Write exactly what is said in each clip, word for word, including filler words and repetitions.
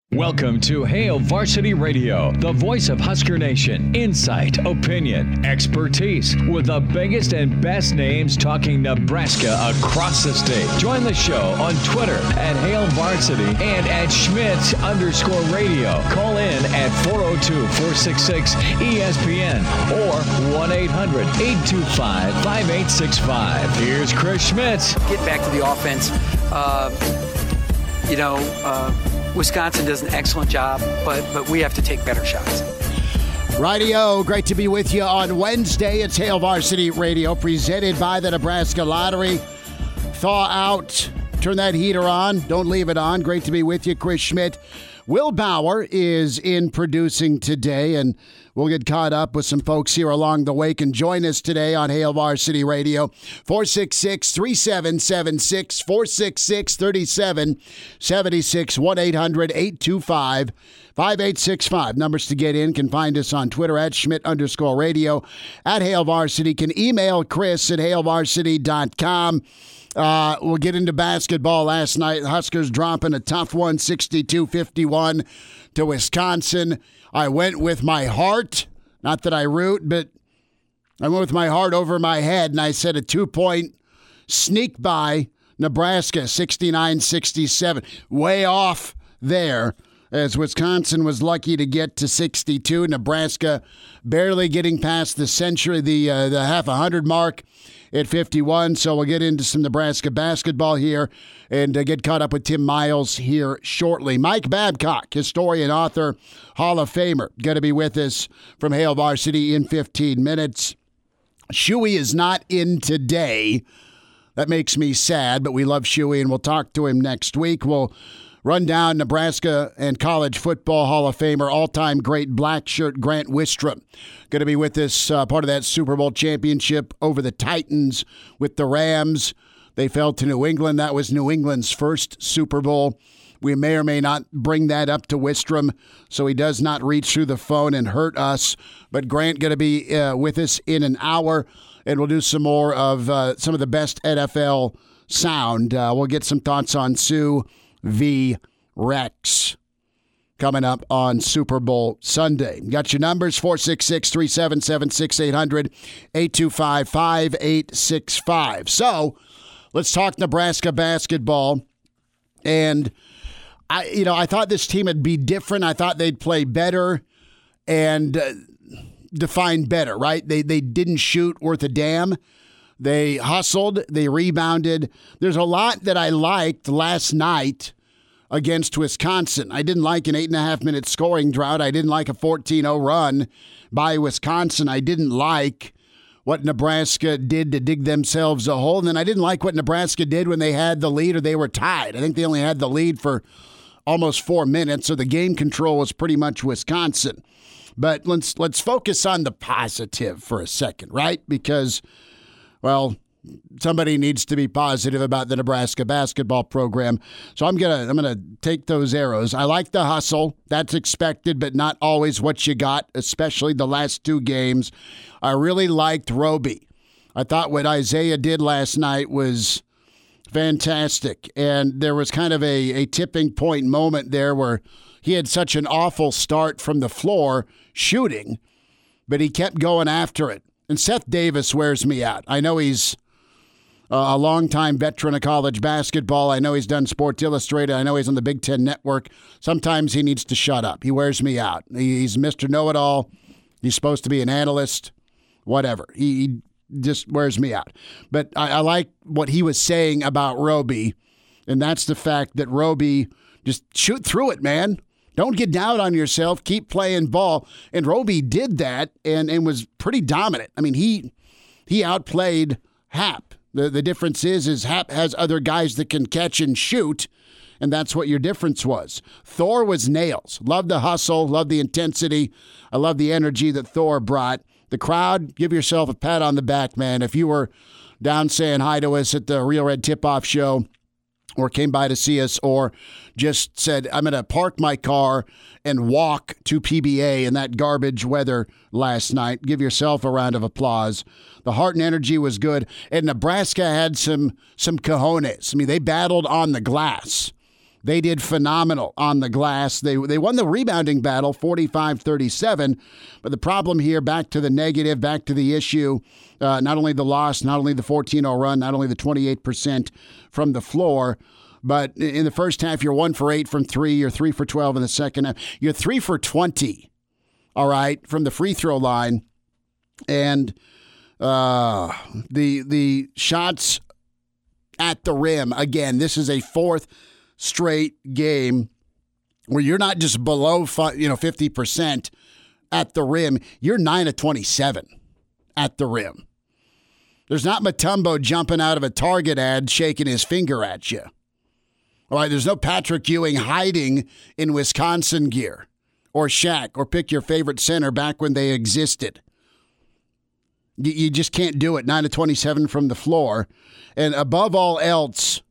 Welcome to Hail Varsity Radio, the voice of Husker Nation. Insight, opinion, expertise, with the biggest and best names talking Nebraska across the state. Join the show on Twitter at Hail Varsity and at Schmidt underscore radio. Call in at four oh two, four six six, E S P N or one eight hundred, eight two five, five eight six five. Here's Chris Schmidt. Get back to the offense. Uh, you know, uh, Wisconsin does an excellent job, but but we have to take better shots. Rightio, great to be with you on Wednesday. It's Hail Varsity Radio, presented by the Nebraska Lottery. Thaw out, turn that heater on, don't leave it on. Great to be with you, Chris Schmidt. Will Bauer is in producing today, and we'll get caught up with some folks here along the way. Can join us today on Hail Varsity Radio, four six six, three seven seven six, four six six, three seven seven six, one eight hundred, eight two five, five eight six five. Numbers to get in. Can find us on Twitter at Schmidt underscore radio, at Hail Varsity. Can email Chris at hail varsity dot com. Uh, we'll get into basketball last night. The Huskers dropping a tough one, sixty-two fifty-one to Wisconsin. I went with my heart. Not that I root, but I went with my heart over my head, and I said a two-point sneak by Nebraska, sixty-nine sixty-seven. Way off there, as Wisconsin was lucky to get to sixty-two. Nebraska barely getting past the century, the uh, the half a hundred mark at fifty-one. So we'll get into some Nebraska basketball here and uh, get caught up with Tim Miles here shortly. Mike Babcock, historian, author, Hall of Famer, going to be with us from Hail Varsity in fifteen minutes. Shuey is not in today. That makes me sad, but we love Shuey, and we'll talk to him next week. We'll run down Nebraska and college football Hall of Famer, all-time great black shirt Grant Wistrom. Going to be with us, uh, part of that Super Bowl championship over the Titans with the Rams. They fell to New England. That was New England's first Super Bowl. We may or may not bring that up to Wistrom, so he does not reach through the phone and hurt us. But Grant going to be uh, with us in an hour, and we'll do some more of uh, some of the best N F L sound. Uh, we'll get some thoughts on Sue v. Rex coming up on Super Bowl Sunday. Got your numbers, four six six, three seven seven, six eight hundred, eight two five, five eight six five. So let's talk Nebraska basketball. And, I, you know, I thought this team would be different. I thought they'd play better and uh, define better, right? They, they didn't shoot worth a damn. They hustled. They rebounded. There's a lot that I liked last night against Wisconsin. I didn't like an eight and a half minute scoring drought. I didn't like a fourteen oh run by Wisconsin. I didn't like what Nebraska did to dig themselves a hole. And then I didn't like what Nebraska did when they had the lead or they were tied. I think they only had the lead for almost four minutes, so the game control was pretty much Wisconsin. But let's let's focus on the positive for a second, right? Because, well, somebody needs to be positive about the Nebraska basketball program. So I'm gonna I'm gonna take those arrows. I like the hustle. That's expected, but not always what you got, especially the last two games. I really liked Roby. I thought what Isaiah did last night was fantastic. And there was kind of a, a tipping point moment there where he had such an awful start from the floor shooting, but he kept going after it. And Seth Davis wears me out. I know he's a longtime veteran of college basketball. I know he's done Sports Illustrated. I know he's on the Big Ten Network. Sometimes he needs to shut up. He wears me out. He's Mister Know-It-All. He's supposed to be an analyst. Whatever. He, he just wears me out. But I, I like what he was saying about Roby, and that's the fact that Roby, just shoot through it, man. Don't get down on yourself. Keep playing ball. And Roby did that and, and was pretty dominant. I mean, he he outplayed Happ. The the difference is, is Happ has other guys that can catch and shoot, and that's what your difference was. Thor was nails. Love the hustle. Love the intensity. I love the energy that Thor brought. The crowd, give yourself a pat on the back, man. If you were down saying hi to us at the Real Red Tip-Off show, or came by to see us, or just said, I'm going to park my car and walk to P B A in that garbage weather last night, give yourself a round of applause. The heart and energy was good, and Nebraska had some some cojones. I mean, they battled on the glass. They did phenomenal on the glass. They they won the rebounding battle forty-five thirty-seven, but the problem here, back to the negative, back to the issue, uh, not only the loss, not only the fourteen oh run, not only the twenty-eight percent from the floor, but in the first half, you're one for eight from three, you're three for twelve in the second half. You're three for twenty, all right, from the free throw line. And uh, the the shots at the rim, again, this is a fourth straight game where you're not just below you know fifty percent at the rim, you're nine of twenty-seven at the rim. There's not Mutombo jumping out of a Target ad shaking his finger at you. All right, there's no Patrick Ewing hiding in Wisconsin gear or Shaq or pick your favorite center back when they existed. You, you just can't do it. nine of twenty-seven from the floor. And above all else,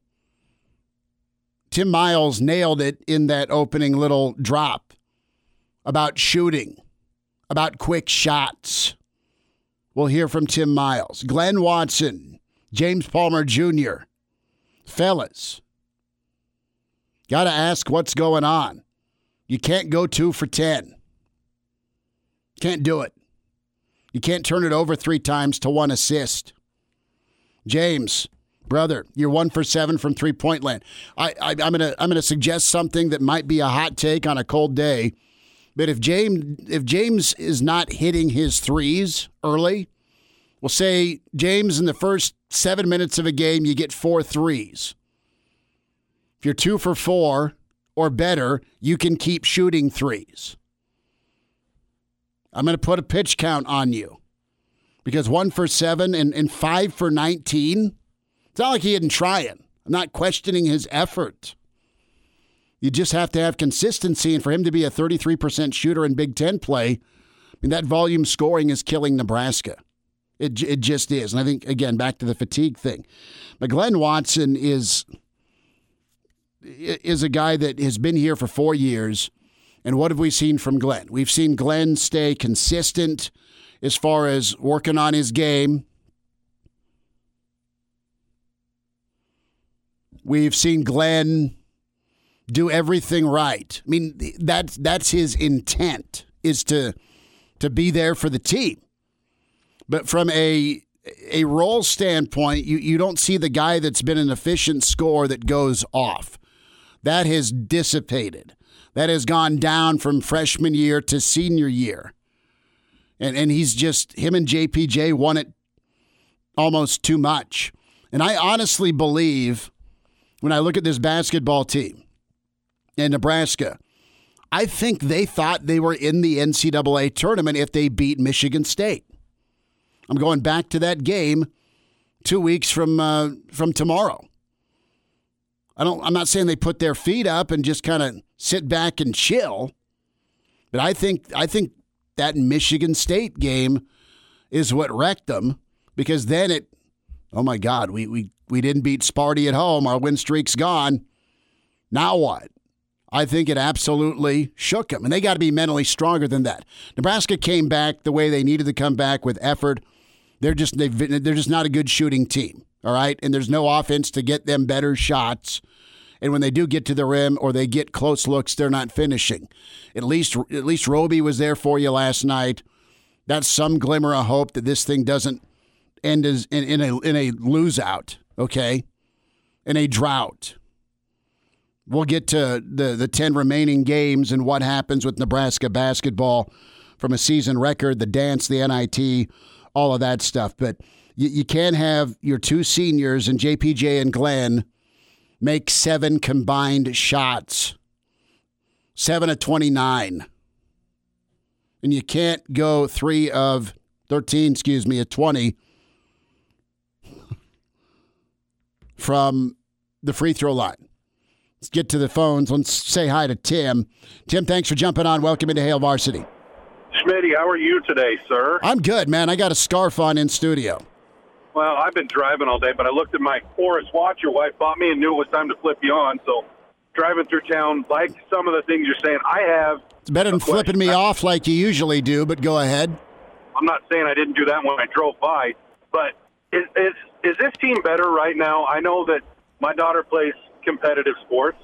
Tim Miles nailed it in that opening little drop about shooting, about quick shots. We'll hear from Tim Miles. Glenn Watson, James Palmer Junior Fellas, got to ask what's going on. You can't go two for ten. Can't do it. You can't turn it over three times to one assist. James, brother, you're one for seven from three-point land. I, I, I'm gonna I'm gonna suggest something that might be a hot take on a cold day, but if James if James is not hitting his threes early, we'll say James in the first seven minutes of a game you get four threes. If you're two for four or better, you can keep shooting threes. I'm gonna put a pitch count on you because one for seven and, and five for nineteen. It's not like he isn't trying. I'm not questioning his effort. You just have to have consistency, and for him to be a thirty-three percent shooter in Big Ten play, I mean, that volume scoring is killing Nebraska. It it just is. And I think, again, back to the fatigue thing. But Glenn Watson is, is a guy that has been here for four years, and what have we seen from Glenn? We've seen Glenn stay consistent as far as working on his game. We've seen Glenn do everything right. I mean, that's that's his intent, is to to be there for the team. But from a a role standpoint, you, you don't see the guy that's been an efficient scorer that goes off. That has dissipated. That has gone down from freshman year to senior year. And and he's just, him and J P J won it almost too much. And I honestly believe, when I look at this basketball team in Nebraska, I think they thought they were in the N C double A tournament if they beat Michigan State. I'm going back to that game two weeks from uh, from tomorrow. I don't. I'm not saying they put their feet up and just kind of sit back and chill, but I think I think that Michigan State game is what wrecked them, because then it. Oh my God, we we. We didn't beat Sparty at home. Our win streak's gone. Now what? I think it absolutely shook them. And they got to be mentally stronger than that. Nebraska came back the way they needed to come back, with effort. They're just they've, they're just not a good shooting team, all right? And there's no offense to get them better shots. And when they do get to the rim or they get close looks, they're not finishing. At least at least Roby was there for you last night. That's some glimmer of hope that this thing doesn't end as in, in a in a lose out. Okay, in a drought. We'll get to the, the ten remaining games and what happens with Nebraska basketball from a season record, the dance, the N I T, all of that stuff. But you, you can't have your two seniors and J P J and Glenn make seven combined shots, seven of twenty-nine. And you can't go three of thirteen, excuse me, of twenty from the free throw line. Let's get to the phones. Let's say hi to Tim. Tim, thanks for jumping on. Welcome into Hail Varsity. Schmitty, how are you today, sir? I'm good, man. I got a scarf on in studio. Well, I've been driving all day, but I looked at my Forest watch your wife bought me and knew it was time to flip you on. So driving through town, like some of the things you're saying, I have... It's better than flipping me off like you usually do, but go ahead. I'm not saying I didn't do that when I drove by, but is is, is this team better right now? I know that my daughter plays competitive sports,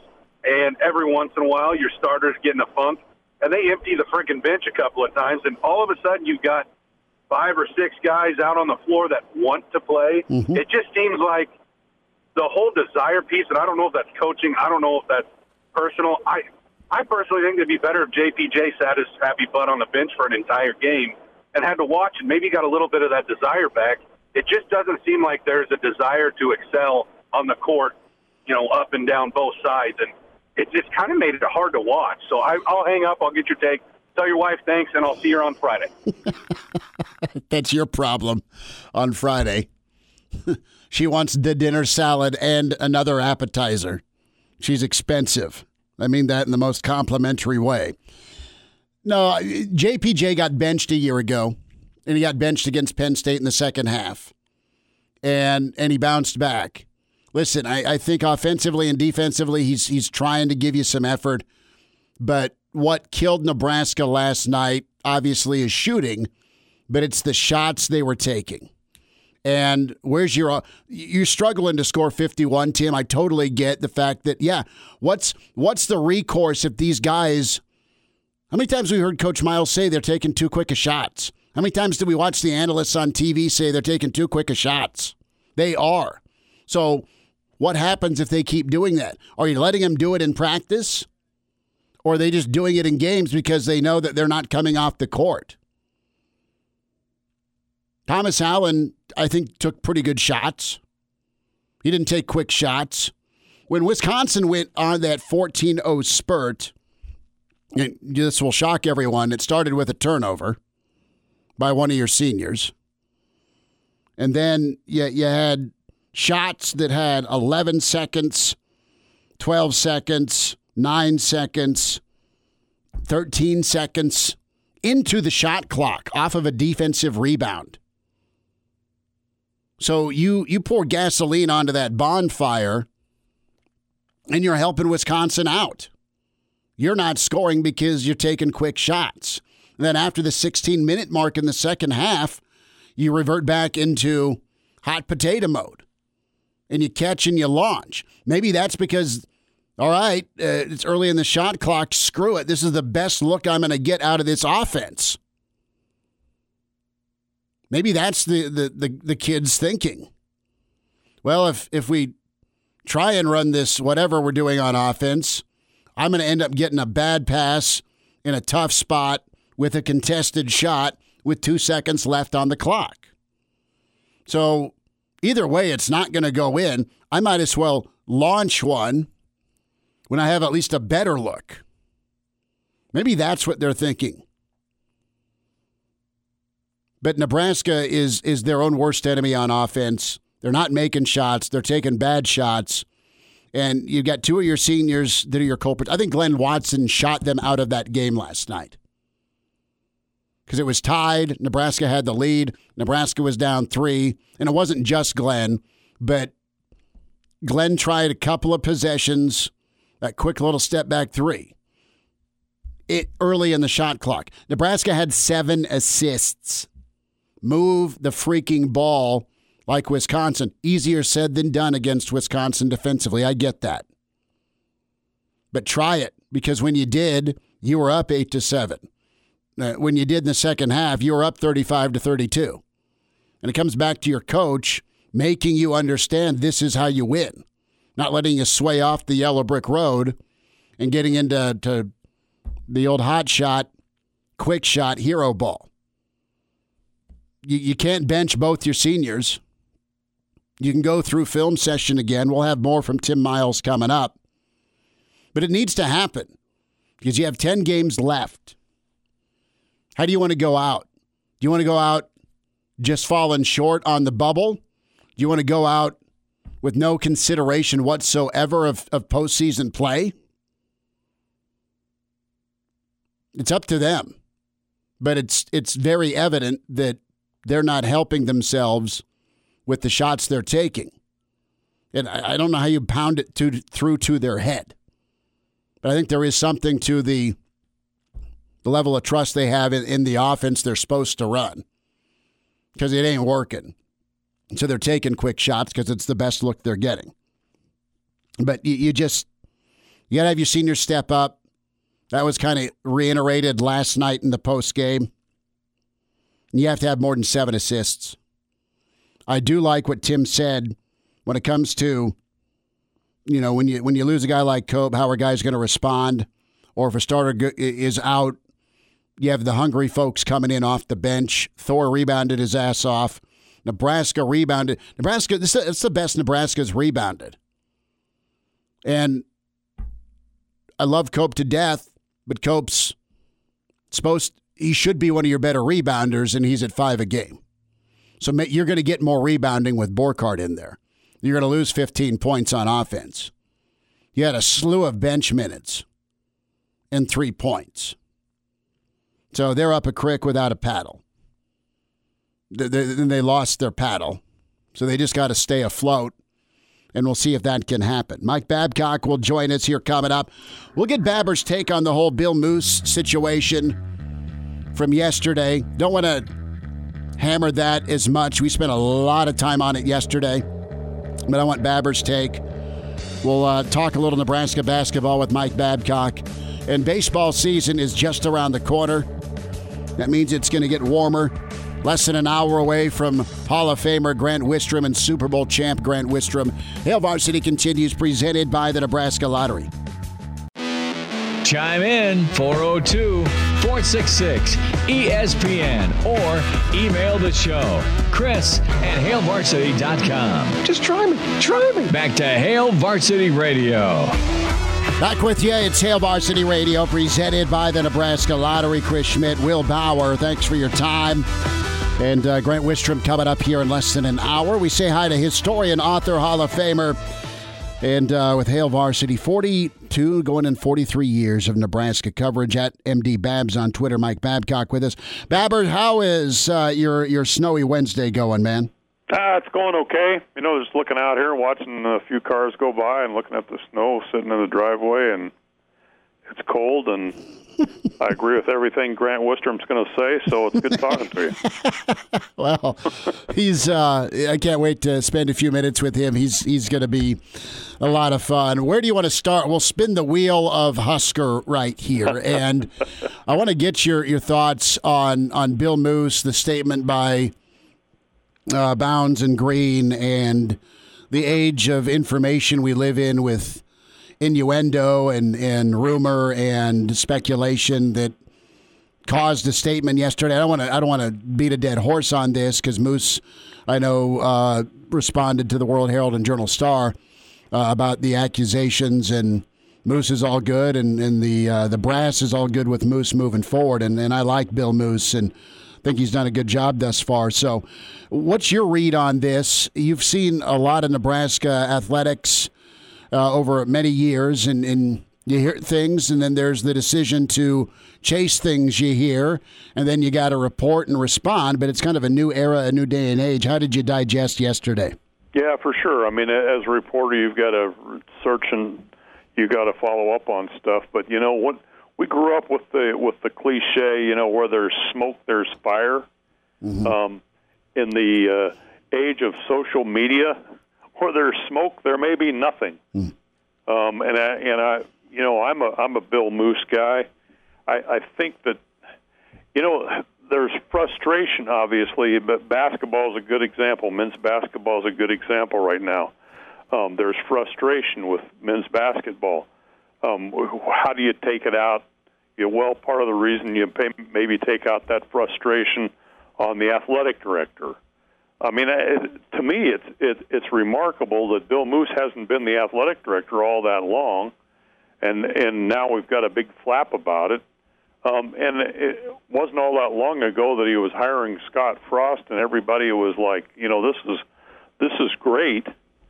and every once in a while your starters get in a funk, and they empty the freaking bench a couple of times, and all of a sudden you've got five or six guys out on the floor that want to play. Mm-hmm. It just seems like the whole desire piece, and I don't know if that's coaching, I don't know if that's personal. I I personally think it'd be better if J P J sat his happy butt on the bench for an entire game and had to watch and maybe got a little bit of that desire back. It just doesn't seem like there's a desire to excel on the court, you know, up and down both sides. And it just kind of made it hard to watch. So I, I'll hang up. I'll get your take. Tell your wife thanks, and I'll see her on Friday. That's your problem on Friday. She wants the dinner salad and another appetizer. She's expensive. I mean that in the most complimentary way. No, J P J got benched a year ago, and he got benched against Penn State in the second half, and and he bounced back. Listen, I, I think offensively and defensively, he's he's trying to give you some effort, but what killed Nebraska last night, obviously, is shooting, but it's the shots they were taking. And where's your – you're struggling to score fifty-one, Tim. I totally get the fact that, yeah, what's what's the recourse if these guys – how many times have we heard Coach Miles say they're taking too quick of shots? How many times did we watch the analysts on T V say they're taking too quick of shots? They are. So what happens if they keep doing that? Are you letting them do it in practice? Or are they just doing it in games because they know that they're not coming off the court? Thomas Allen, I think, took pretty good shots. He didn't take quick shots. When Wisconsin went on that fourteen oh spurt, and this will shock everyone, it started with a turnover by one of your seniors. And then you, you had shots that had eleven seconds, twelve seconds, nine seconds, thirteen seconds into the shot clock off of a defensive rebound. So you you pour gasoline onto that bonfire, and you're helping Wisconsin out. You're not scoring because you're taking quick shots. And then after the sixteen-minute mark in the second half, you revert back into hot potato mode, and you catch and you launch. Maybe that's because, all right, uh, it's early in the shot clock. Screw it. This is the best look I'm going to get out of this offense. Maybe that's the, the, the, the kids thinking. Well, if if we try and run this whatever we're doing on offense, I'm going to end up getting a bad pass in a tough spot with a contested shot with two seconds left on the clock. So either way, it's not going to go in. I might as well launch one when I have at least a better look. Maybe that's what they're thinking. But Nebraska is is their own worst enemy on offense. They're not making shots. They're taking bad shots. And you've got two of your seniors that are your culprits. I think Glenn Watson shot them out of that game last night. Because it was tied. Nebraska had the lead. Nebraska was down three. And it wasn't just Glenn, but Glenn tried a couple of possessions, that quick little step back three. It early in the shot clock. Nebraska had seven assists. Move the freaking ball like Wisconsin. Easier said than done against Wisconsin defensively. I get that. But try it, because when you did, you were up eight to seven. When you did in the second half, you were up thirty-five to thirty-two. And it comes back to your coach making you understand this is how you win. Not letting you sway off the yellow brick road and getting into to the old hot shot, quick shot, hero ball. You, you can't bench both your seniors. You can go through film session again. We'll have more from Tim Miles coming up. But it needs to happen because you have ten games left. How do you want to go out? Do you want to go out just falling short on the bubble? Do you want to go out with no consideration whatsoever of, of postseason play? It's up to them. But it's it's very evident that they're not helping themselves with the shots they're taking. And I, I don't know how you pound it to, through to their head. But I think there is something to the, the level of trust they have in, in the offense they're supposed to run. Because it ain't working. So they're taking quick shots because it's the best look they're getting. But you, you just, You got to have your senior step up. That was kind of reiterated last night in the post game. You have to have more than seven assists. I do like what Tim said when it comes to, you know, when you when you lose a guy like Cope, how are guys going to respond? Or if a starter is out, you have the hungry folks coming in off the bench. Thor rebounded his ass off. Nebraska rebounded. Nebraska, this is the best Nebraska's rebounded. And I love Cope to death, but Cope's supposed, he should be one of your better rebounders, and he's at five a game. So you're going to get more rebounding with Borkhardt in there. You're going to lose fifteen points on offense. You had a slew of bench minutes and three points. So they're up a creek without a paddle. Then they lost their paddle. So they just got to stay afloat. And we'll see if that can happen. Mike Babcock will join us here coming up. We'll get Babber's take on the whole Bill Moose situation from yesterday. Don't want to hammer that as much. We spent a lot of time on it yesterday. But I want Babber's take. We'll uh, talk a little Nebraska basketball with Mike Babcock. And baseball season is just around the corner. That means it's going to get warmer. Less than an hour away from Hall of Famer Grant Wistrom and Super Bowl champ Grant Wistrom. Hail Varsity continues, presented by the Nebraska Lottery. Chime in four oh two, four six six, E S P N or email the show, Chris at hail varsity dot com. Just try me. Try me. Back to Hail Varsity Radio. Back with you. It's Hail Varsity Radio, presented by the Nebraska Lottery. Chris Schmidt, Will Bauer, thanks for your time. And uh, Grant Wistrom coming up here in less than an hour. We say hi to historian, author, Hall of Famer, and uh, with Hail Varsity, forty-two going in forty-three years of Nebraska coverage at M D Babs on Twitter. Mike Babcock with us. Babber, how is uh, your your snowy Wednesday going, man? Ah, it's going okay. You know, just looking out here, watching a few cars go by and looking at the snow sitting in the driveway, and it's cold, and I agree with everything Grant Wistrom's going to say, so it's good talking to you. Well, he's uh, I can't wait to spend a few minutes with him. He's he's going to be a lot of fun. Where do you want to start? We'll spin the wheel of Husker right here, and I want to get your, your thoughts on, on Bill Moose, the statement by uh, Bounds and Green, and the age of information we live in with innuendo and, and rumor and speculation that caused a statement yesterday. I don't want to I don't want to beat a dead horse on this because Moose, I know, uh, responded to the World Herald and Journal Star uh, about the accusations, and Moose is all good, and, and the uh, the brass is all good with Moose moving forward. And, and I like Bill Moose and think he's done a good job thus far. So what's your read on this? You've seen a lot of Nebraska athletics Uh, over many years, and, and you hear things, and then there's the decision to chase things you hear, and then you got to report and respond, but it's kind of a new era, a new day and age. How did you digest yesterday? Yeah, for sure. I mean, as a reporter, you've got to search and you got to follow up on stuff, but you know what? We grew up with the with the cliche, you know, where there's smoke, there's fire. Mm-hmm. Um, in the uh, age of social media, where there's smoke, there may be nothing. Mm. Um, and I, and I, you know, I'm a I'm a Bill Moose guy. I, I think that, you know, there's frustration, obviously, but basketball is a good example. Men's basketball is a good example right now. Um, there's frustration with men's basketball. Um, how do you take it out? You know, well, part of the reason you pay, maybe take out that frustration on the athletic director. I mean, it, to me, it's it, it's remarkable that Bill Moose hasn't been the athletic director all that long, and and now we've got a big flap about it. Um, and it wasn't all that long ago that he was hiring Scott Frost, and everybody was like, you know, this is this is great,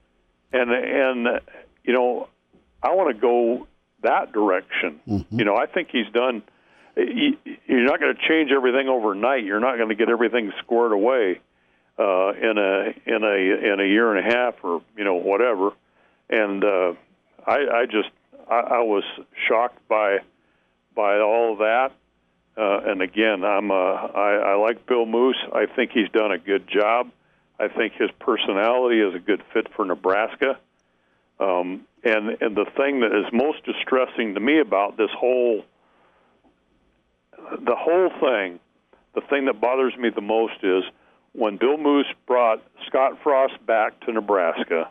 and and you know, I want to go that direction. Mm-hmm. You know, I think he's done. He, you're not going to change everything overnight. You're not going to get everything squared away Uh, in a in a in a year and a half, or you know, whatever, and uh, I, I just I, I was shocked by by all of that. Uh, and again, I'm uh, I, I like Bill Moose. I think he's done a good job. I think his personality is a good fit for Nebraska. Um, and and the thing that is most distressing to me about this whole the whole thing, the thing that bothers me the most is when Bill Moos brought Scott Frost back to Nebraska,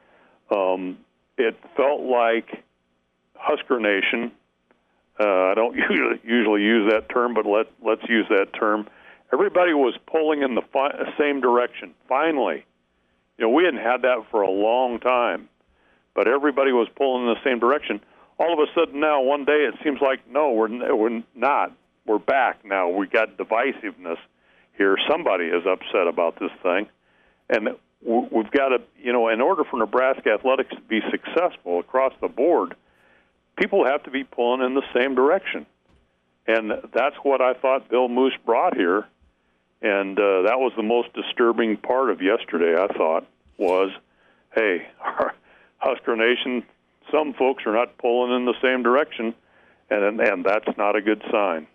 um, it felt like Husker Nation, uh, I don't usually, usually use that term, but let, let's use that term. Everybody was pulling in the fi- same direction, finally. You know, we hadn't had that for a long time, but everybody was pulling in the same direction. All of a sudden now, one day, it seems like, no, we're, we're not. We're back now. We got divisiveness here. Somebody is upset about this thing. And we've got to, you know, in order for Nebraska athletics to be successful across the board, people have to be pulling in the same direction. And that's what I thought Bill Moos brought here. And uh, that was the most disturbing part of yesterday, I thought, was, hey, our Husker Nation, some folks are not pulling in the same direction, and and that's not a good sign.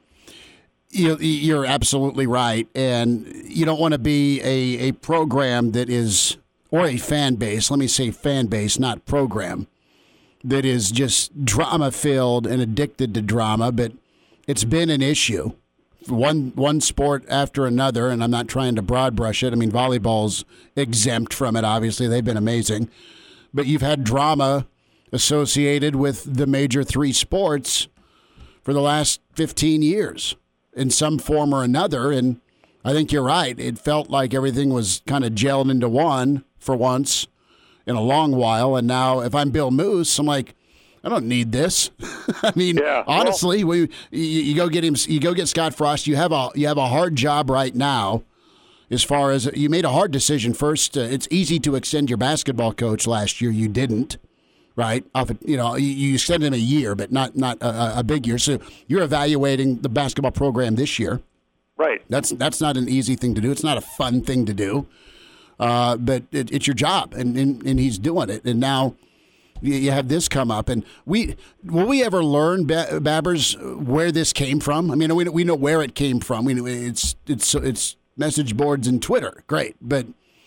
You're absolutely right, and you don't want to be a, a program that is, or a fan base, let me say fan base, not program, that is just drama-filled and addicted to drama, but it's been an issue. One one sport after another, and I'm not trying to broad brush it. I mean, volleyball's exempt from it, obviously. They've been amazing. But you've had drama associated with the major three sports for the last fifteen years. In some form or another, and I think you're right. It felt like everything was kind of gelled into one for once in a long while, and now if I'm Bill Moos, I'm like, I don't need this. I mean, yeah, honestly, well, we you, you go get him, you go get Scott Frost. You have a you have a hard job right now. As far as you made a hard decision first, uh, it's easy to extend your basketball coach last year. You didn't. Right, off you know, you, you extended him a year, but not not a, a big year. So you're evaluating the basketball program this year. Right. That's that's not an easy thing to do. It's not a fun thing to do, uh, but it, it's your job, and, and and he's doing it. And now you, you have this come up, and we will we ever learn, Babbers, where this came from? I mean, we we know where it came from. We it's it's it's message boards and Twitter, great, but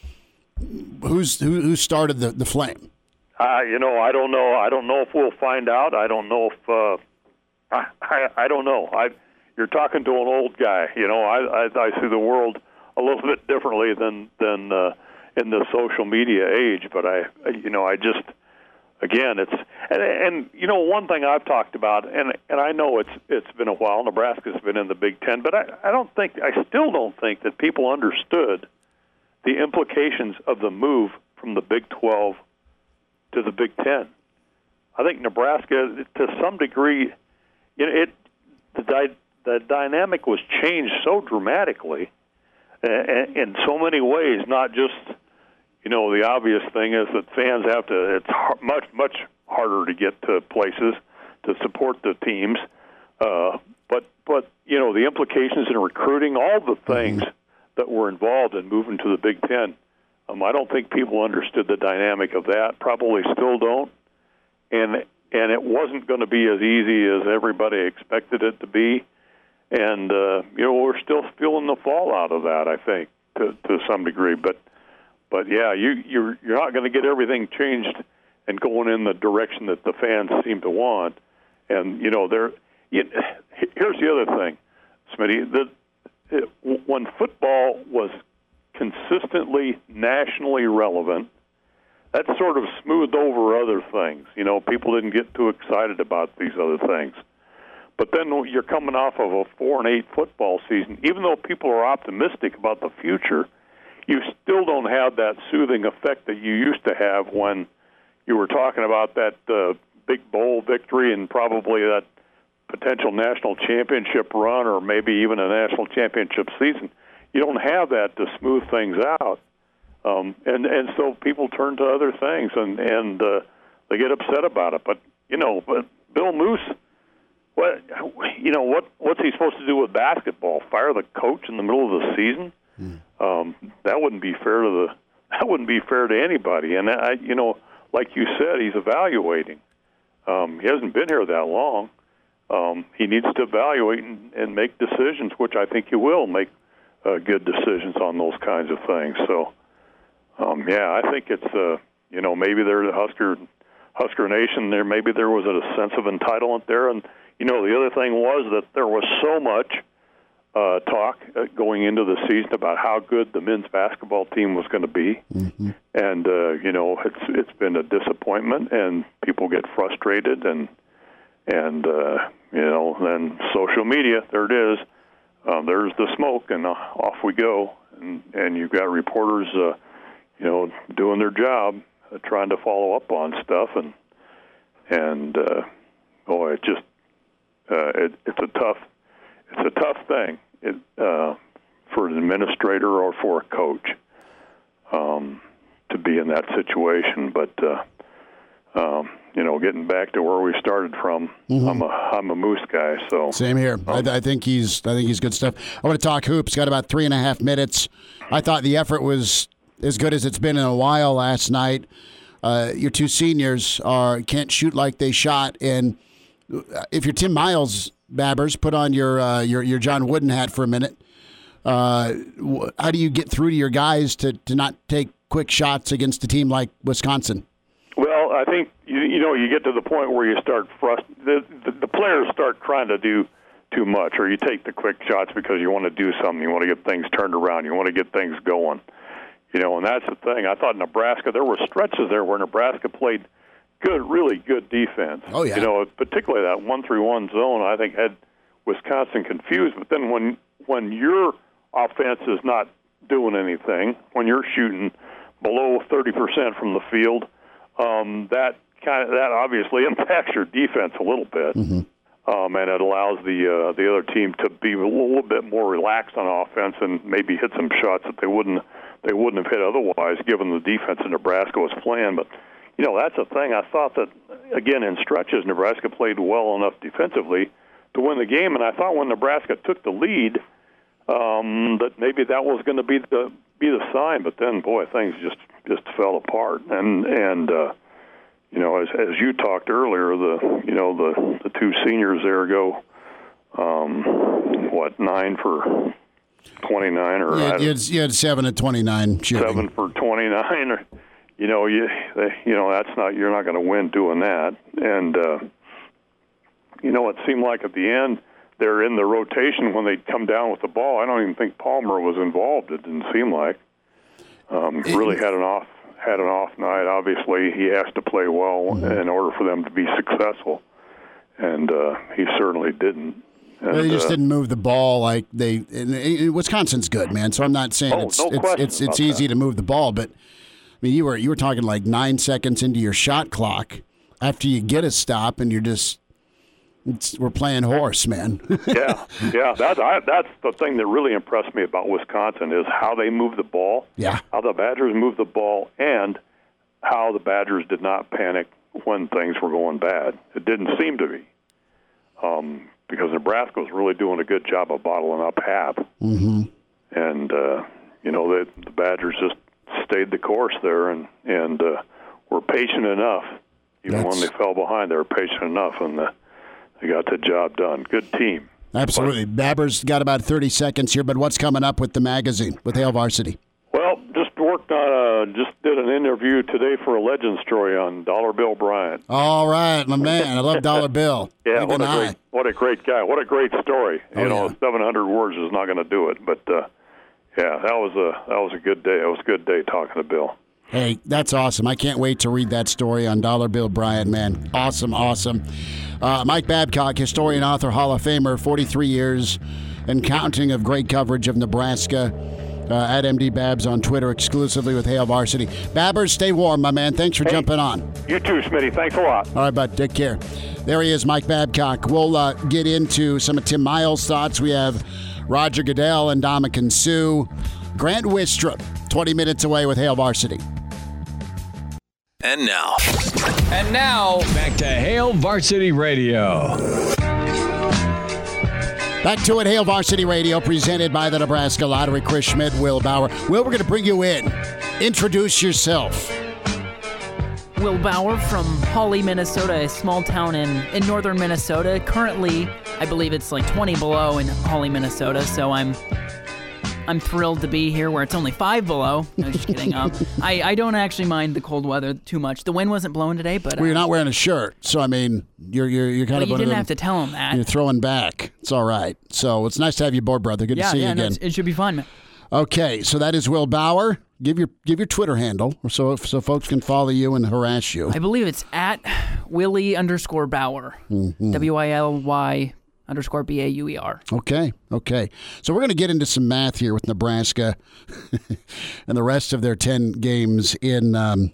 who's who who started the the flame? Uh, you know, I don't know. I don't know if we'll find out. I don't know if uh, I, I. I don't know. I. You're talking to an old guy. You know, I. I, I see the world a little bit differently than than uh, in the social media age. But I. You know, I just. Again, it's and, and you know one thing I've talked about, and and I know it's it's been a while. Nebraska's been in the Big Ten, but I. I don't think. I still don't think that people understood the implications of the move from the Big twelve to the Big Ten. I think Nebraska, to some degree, you know, it the, di- the dynamic was changed so dramatically uh, in so many ways. Not just, you know, the obvious thing is that fans have to. It's hard, much much harder to get to places to support the teams, uh, but but you know the implications in recruiting, all the things mm-hmm. that were involved in moving to the Big Ten. Um, I don't think people understood the dynamic of that, probably still don't, and and it wasn't going to be as easy as everybody expected it to be, and uh, you know we're still feeling the fallout of that, I think, to to some degree. But but yeah, you you're you're not going to get everything changed and going in the direction that the fans seem to want, and you know there. You, here's the other thing, Smitty. The it, when football was consistently nationally relevant, that sort of smoothed over other things. You know, people didn't get too excited about these other things. But then you're coming off of a four and eight football season. Even though people are optimistic about the future, you still don't have that soothing effect that you used to have when you were talking about that uh, big bowl victory and probably that potential national championship run or maybe even a national championship season. You don't have that to smooth things out, um, and and so people turn to other things, and and uh, they get upset about it. But you know, but Bill Moos, what you know, what what's he supposed to do with basketball? Fire the coach in the middle of the season? Mm. Um, that wouldn't be fair to the that wouldn't be fair to anybody. And I, you know, like you said, he's evaluating. Um, he hasn't been here that long. Um, he needs to evaluate and, and make decisions, which I think he will make. Uh, good decisions on those kinds of things. So, um, yeah, I think it's, uh, you know, maybe they're the Husker Husker Nation, there maybe there was a sense of entitlement there. And, you know, the other thing was that there was so much uh, talk uh, going into the season about how good the men's basketball team was going to be. Mm-hmm. And, uh, you know, it's it's been a disappointment, and people get frustrated. And, and uh, you know, then social media, there it is. Um, there's the smoke, and uh, off we go. And, and you've got reporters, uh, you know, doing their job, uh, trying to follow up on stuff. And, and uh, boy, it just, uh, it, it's a tough, it's a tough thing it, uh, for an administrator or for a coach um, to be in that situation. But, uh, um, you know, getting back to where we started from, mm-hmm. I'm a I'm a Moose guy. So same here. Um, I, I think he's I think he's good stuff. I want to talk hoops. Got about three and a half minutes. I thought the effort was as good as it's been in a while last night. Uh, your two seniors are can't shoot like they shot, and if you're Tim Miles, Babbers, put on your uh, your your John Wooden hat for a minute. Uh, how do you get through to your guys to to not take quick shots against a team like Wisconsin? Well, I think, you, you know, you get to the point where you start frust- the, the the players start trying to do too much, or you take the quick shots because you want to do something. You want to get things turned around. You want to get things going. You know, and that's the thing. I thought Nebraska, there were stretches there where Nebraska played good, really good defense. Oh, yeah. You know, particularly that one three one zone, I think, had Wisconsin confused. But then when when your offense is not doing anything, when you're shooting below thirty percent from the field, Um, that kind of that obviously impacts your defense a little bit, mm-hmm. um, and it allows the uh, the other team to be a little bit more relaxed on offense and maybe hit some shots that they wouldn't they wouldn't have hit otherwise, given the defense that Nebraska was playing. But you know, that's the thing. I thought that again in stretches, Nebraska played well enough defensively to win the game, and I thought when Nebraska took the lead, um, that maybe that was going to be the be the sign. But then, boy, things just. just fell apart, and and uh, you know, as as you talked earlier, the you know the, the two seniors there go, um, what nine for twenty nine or yeah, you, had, you had seven at twenty nine shooting. Seven for twenty nine, or you know you they, you know that's not you're not going to win doing that, and uh, you know it seemed like at the end they're in the rotation when they come down with the ball. I don't even think Palmer was involved. It didn't seem like. Um, really had an off had an off night. Obviously, he has to play well mm-hmm. in order for them to be successful, and uh, he certainly didn't. And, well, they just uh, didn't move the ball like they. And, and Wisconsin's good, man. So I'm not saying oh, it's no it's it's, it's easy that. to move the ball, but I mean, you were you were talking like nine seconds into your shot clock after you get a stop, and you're just. It's, we're playing horse, man. yeah, yeah. That's I, that's the thing that really impressed me about Wisconsin is how they move the ball. Yeah. How the Badgers moved the ball, and how the Badgers did not panic when things were going bad. It didn't seem to be, um, because Nebraska was really doing a good job of bottling up Hap. Mm-hmm. And uh, you know the the Badgers just stayed the course there, and and uh, were patient enough. Even that's... when they fell behind, they were patient enough, and the. They got the job done. Good team. Absolutely. Babber's got about thirty seconds here, but what's coming up with the magazine, with Hail Varsity? Well, just worked on, a, just did an interview today for a legend story on Dollar Bill Bryant. All right, my man. I love Dollar Bill. yeah, what a, great, what a great guy. What a great story. Oh, you know, yeah. seven hundred words is not going to do it, but uh, yeah, that was a that was a good day. It was a good day talking to Bill. Hey, that's awesome. I can't wait to read that story on Dollar Bill Bryant, man. Awesome, awesome. Uh, Mike Babcock, historian, author, Hall of Famer, forty-three years and counting of great coverage of Nebraska. Uh, at M D Babs on Twitter, exclusively with Hail Varsity. Babbers, stay warm, my man. Thanks for hey, jumping on. You too, Smitty. Thanks a lot. All right, bud. Take care. There he is, Mike Babcock. We'll uh, get into some of Tim Miles' thoughts. We have Roger Goodell and Ndamukong Suh. Grant Wistrop, twenty minutes away with Hail Varsity. And now. And now, back to Hail Varsity Radio. Back to it, Hail Varsity Radio, presented by the Nebraska Lottery. Chris Schmidt, Will Bauer. Will, we're going to bring you in. Introduce yourself. Will Bauer from Hawley, Minnesota, a small town in, in northern Minnesota. Currently, I believe it's like twenty below in Hawley, Minnesota, so I'm I'm thrilled to be here where it's only five below. No, just kidding. Um, I, I don't actually mind the cold weather too much. The wind wasn't blowing today, but... Uh, well, you're not wearing a shirt, so, I mean, you're you're, you're kind well, of... you one didn't of them, have to tell him that. You're throwing back. It's all right. So it's nice to have you aboard, brother. Good yeah, to see yeah, you no, again. it should be fun, man. Okay, so that is Will Bauer. Give your give your Twitter handle so so folks can follow you and harass you. I believe it's at Willie underscore Bauer. Mm-hmm. W I L Y underscore B A U E R. Okay, okay. So we're going to get into some math here with Nebraska and the rest of their ten games in um,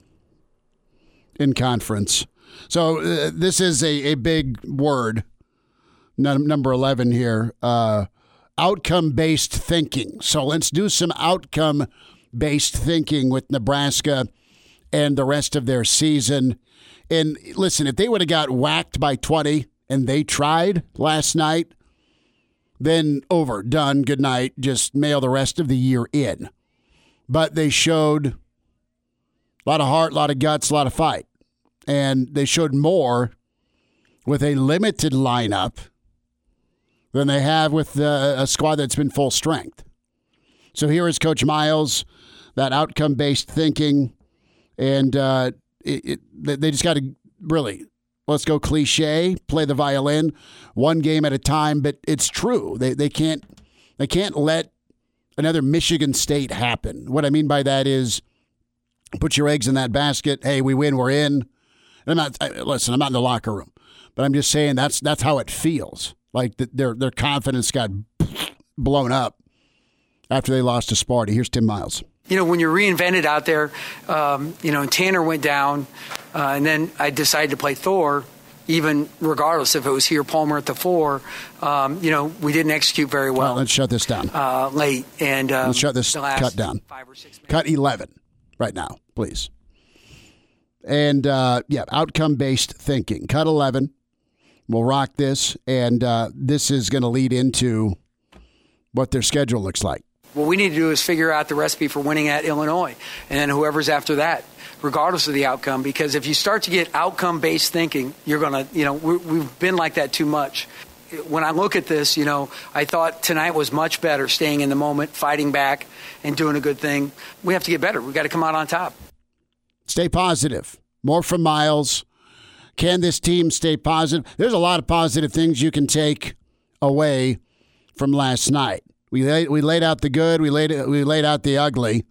in conference. So uh, this is a, a big word, num- number eleven here, uh, outcome-based thinking. So let's do some outcome-based thinking with Nebraska and the rest of their season. And listen, if they would have got whacked by twenty and they tried last night, then over, done, good night, just mail the rest of the year in. But they showed a lot of heart, a lot of guts, a lot of fight. And they showed more with a limited lineup than they have with uh, a squad that's been full strength. So here is Coach Miles, that outcome-based thinking, and uh, it, it, they just got to really, let's go cliche, play the violin, one game at a time. But it's true. They they can't they can't let another Michigan State happen. What I mean by that is, put your eggs in that basket. Hey, we win, we're in. And I'm not I, listen. I'm not in the locker room, but I'm just saying that's that's how it feels. Like the, their their confidence got blown up after they lost to Sparty. Here's Tim Miles. You know, when you're reinvented out there, um, you know, and Tanner went down, uh, and then I decided to play Thor, even regardless if it was here, Palmer at the four. Um, you know, we didn't execute very well. well let's shut this down. Uh, late. and um, Let's shut this cut down. Five or six cut eleven right now, please. And, uh, yeah, outcome-based thinking. Cut eleven. We'll rock this, and uh, this is going to lead into what their schedule looks like. What we need to do is figure out the recipe for winning at Illinois, and then whoever's after that, regardless of the outcome. Because if you start to get outcome-based thinking, you're going to, you know, we're, we've been like that too much. When I look at this, you know, I thought tonight was much better, staying in the moment, fighting back, and doing a good thing. We have to get better. We've got to come out on top. Stay positive. More from Miles. Can this team stay positive? There's a lot of positive things you can take away from last night. We laid, we laid out the good, we laid we laid out the ugly.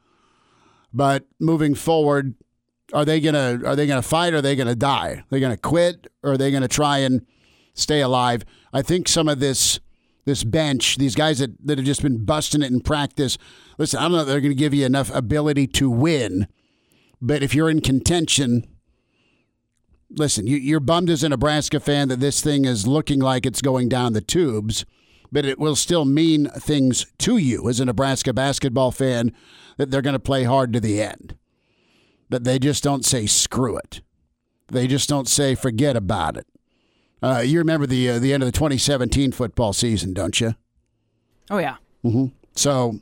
But moving forward, are they gonna are they gonna fight or are they gonna die? Are they gonna quit or are they gonna try and stay alive? I think some of this this bench, these guys that, that have just been busting it in practice, listen, I don't know if they're gonna give you enough ability to win. But if you're in contention, listen, you, you're bummed as a Nebraska fan that this thing is looking like it's going down the tubes, but it will still mean things to you as a Nebraska basketball fan that they're going to play hard to the end. That they just don't say screw it. They just don't say forget about it. Uh, you remember the uh, the end of the twenty seventeen football season, don't you? Oh yeah. Mm-hmm. So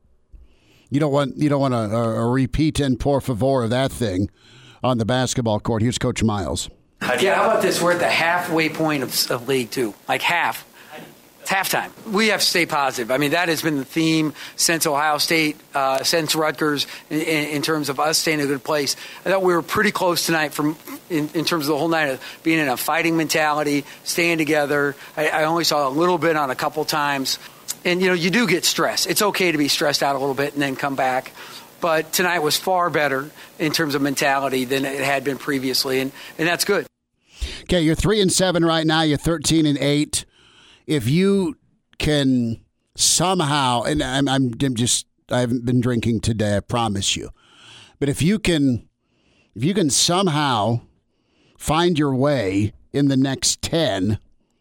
you don't want you don't want a, a repeat in por favor of that thing on the basketball court. Here's Coach Miles. Yeah, how about this? We're at the halfway point of, of League Two, like half. It's halftime. We have to stay positive. I mean, that has been the theme since Ohio State, uh, since Rutgers, in, in terms of us staying in a good place. I thought we were pretty close tonight from in, in terms of the whole night of being in a fighting mentality, staying together. I, I only saw a little bit on a couple times. And, you know, you do get stressed. It's okay to be stressed out a little bit and then come back. But tonight was far better in terms of mentality than it had been previously, and, and that's good. Okay, you're three and seven right now. You're thirteen and eight. If you can somehow, and I'm, I'm just, I haven't been drinking today, I promise you. But if you can, if you can somehow find your way in the next ten,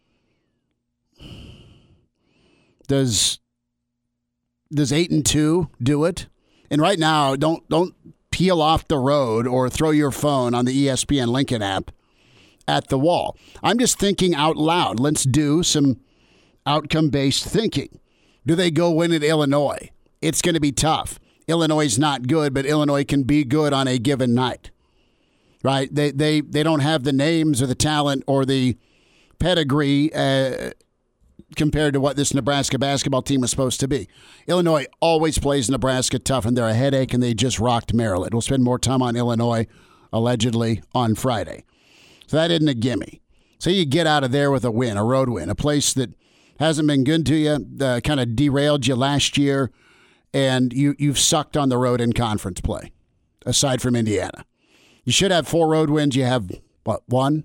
does does eight and two do it? And right now, don't don't peel off the road or throw your phone on the E S P N Lincoln app at the wall. I'm just thinking out loud. Let's do some outcome-based thinking. Do they go win at Illinois? It's going to be tough. Illinois is not good, but Illinois can be good on a given night. Right? They they they don't have the names or the talent or the pedigree uh, compared to what this Nebraska basketball team was supposed to be. Illinois always plays Nebraska tough, and they're a headache, and they just rocked Maryland. We'll spend more time on Illinois, allegedly, on Friday. So that isn't a gimme. So you get out of there with a win, a road win, a place that hasn't been good to you, uh, kind of derailed you last year, and you, you've sucked on the road in conference play, aside from Indiana. You should have four road wins. You have, what, one?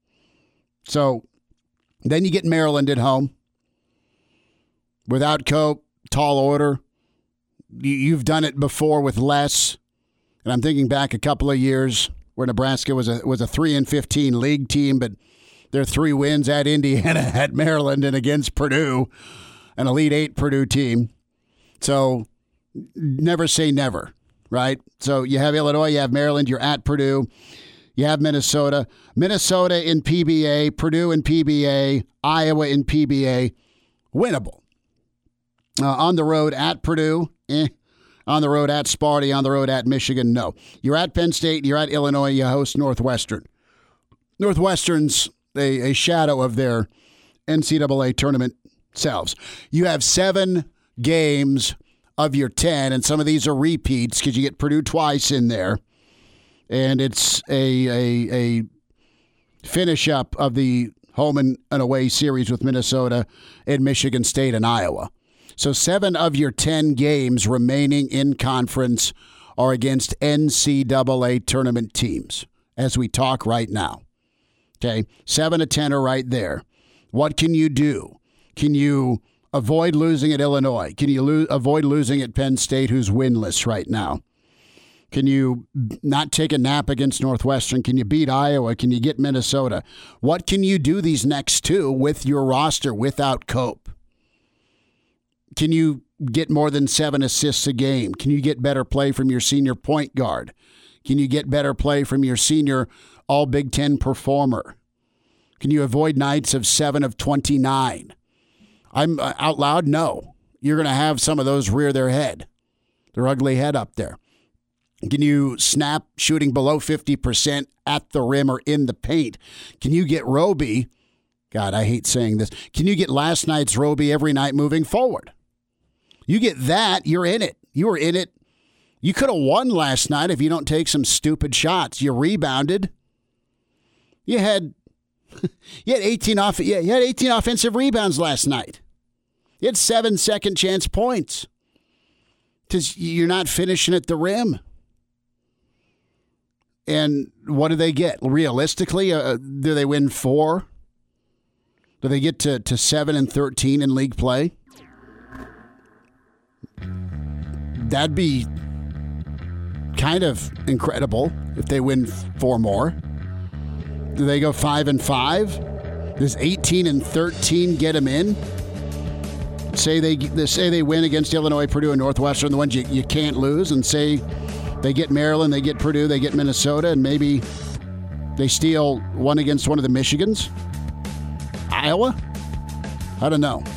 So then you get Maryland at home. Without Cope, tall order. You, you've done it before with less. And I'm thinking back a couple of years where Nebraska was a was a three and fifteen league team, but their three wins at Indiana, at Maryland, and against Purdue, an Elite Eight Purdue team. So never say never, right? So you have Illinois, you have Maryland, you're at Purdue, you have Minnesota. Minnesota in P B A, Purdue in P B A, Iowa in P B A, winnable. Uh, on the road at Purdue, eh. On the road at Sparty, on the road at Michigan, no. You're at Penn State, you're at Illinois, you host Northwestern. Northwestern's a, a shadow of their N C double A tournament selves. You have seven games of your ten, and some of these are repeats because you get Purdue twice in there. And it's a, a, a finish up of the home and, and away series with Minnesota and Michigan State and Iowa. So seven of your ten games remaining in conference are against N C double A tournament teams as we talk right now. Okay, seven to ten are right there. What can you do? Can you avoid losing at Illinois? Can you lo- avoid losing at Penn State, who's winless right now? Can you not take a nap against Northwestern? Can you beat Iowa? Can you get Minnesota? What can you do these next two with your roster without Cope? Can you get more than seven assists a game? Can you get better play from your senior point guard? Can you get better play from your senior all Big Ten performer? Can you avoid nights of seven of twenty-nine? I'm uh, out loud, no. You're going to have some of those rear their head, their ugly head up there. Can you snap shooting below fifty percent at the rim or in the paint? Can you get Roby? God, I hate saying this. Can you get last night's Roby every night moving forward? You get that, you're in it. You were in it. You could have won last night if you don't take some stupid shots. You rebounded. You had you had eighteen off yeah, you had eighteen offensive rebounds last night. You had seven second chance points. Because you're not finishing at the rim. And what do they get? Realistically, uh, do they win four? Do they get to, to seven and thirteen in league play? That'd be kind of incredible if they win four more. Do they go five and five? Does eighteen and thirteen get them in? Say they, they say they win against Illinois, Purdue, and Northwestern, the ones you, you can't lose, and say they get Maryland, they get Purdue, they get Minnesota, and maybe they steal one against one of the Michigans? Iowa? I don't know.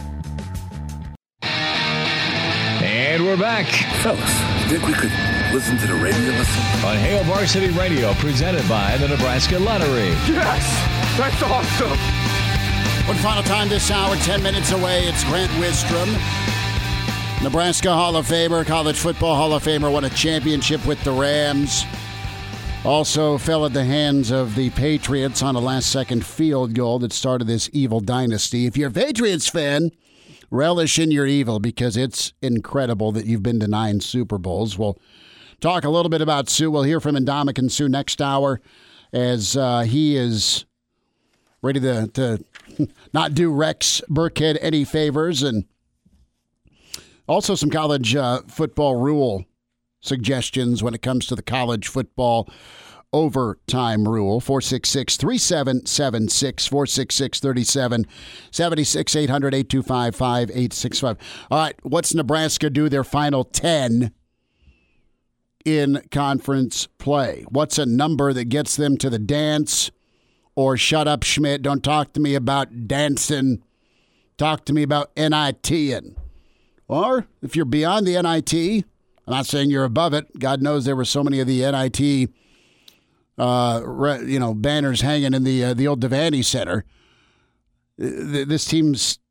And we're back. Fellas, think we could listen to the radio listen? On Hail Varsity Radio, presented by the Nebraska Lottery. Yes! That's awesome! One final time this hour, ten minutes away, it's Grant Wistrom. Nebraska Hall of Famer, College Football Hall of Famer, won a championship with the Rams. Also fell at the hands of the Patriots on a last-second field goal that started this evil dynasty. If you're a Patriots fan, relish in your evil because it's incredible that you've been to nine Super Bowls. We'll talk a little bit about Sue. We'll hear from Ndamukong Suh next hour as uh, he is ready to, to not do Rex Burkhead any favors, and also some college uh, football rule suggestions when it comes to the college football overtime rule. four six six, three seven seven six, four six six, three seven seven six, eight hundred, eight two five, five eight six five. All right, what's Nebraska do their final ten in conference play? What's a number that gets them to the dance? Or shut up, Schmidt, don't talk to me about dancing. Talk to me about N I T-ing. Or if you're beyond the N I T, I'm not saying you're above it. God knows there were so many of the N I T Uh, you know, banners hanging in the uh, the old Devaney Center. This team's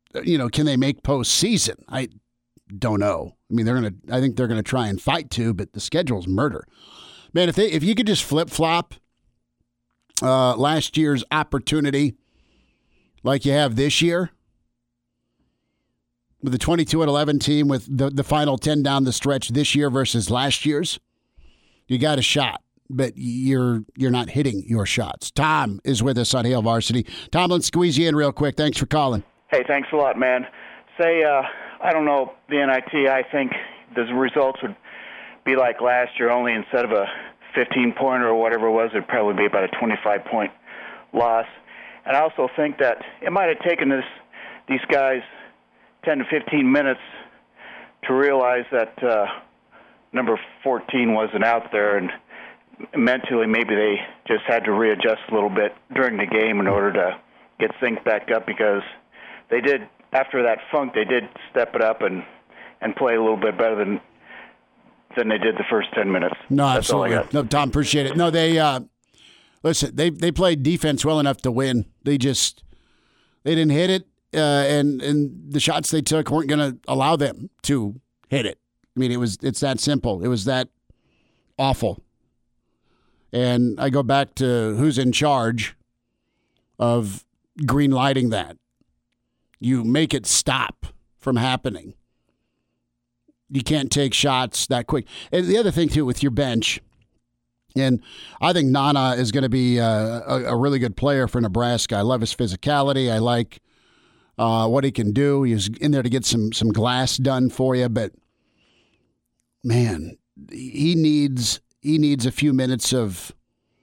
you know, can they make postseason? I don't know. I mean, they're gonna. I think they're gonna try and fight to, but the schedule's murder. Man, if they if you could just flip flop uh, last year's opportunity like you have this year with the twenty-two and eleven team with the the final ten down the stretch this year versus last year's, you got a shot. But you're you're not hitting your shots. Tom is with us on Hail Varsity. Tom, let's squeeze you in real quick. Thanks for calling. Hey, thanks a lot, man. Say, uh, I don't know, the N I T, I think the results would be like last year, only instead of a fifteen-pointer or whatever it was, it would probably be about a twenty-five-point loss. And I also think that it might have taken this these guys ten to fifteen minutes to realize that uh, number fourteen wasn't out there, and mentally maybe they just had to readjust a little bit during the game in order to get synced back up, because they did, after that funk, they did step it up and, and play a little bit better than than they did the first ten minutes. No, That's absolutely. all I got. No, Tom, appreciate it. No, they uh, listen. They they played defense well enough to win. They just they didn't hit it, uh, and and the shots they took weren't going to allow them to hit it. I mean, it was it's that simple. It was that awful. And I go back to who's in charge of green lighting that. You make it stop from happening. You can't take shots that quick. And the other thing, too, with your bench, and I think Nana is going to be a, a, a really good player for Nebraska. I love his physicality. I like uh, what he can do. He's in there to get some some glass done for you. But, man, he needs he needs a few minutes of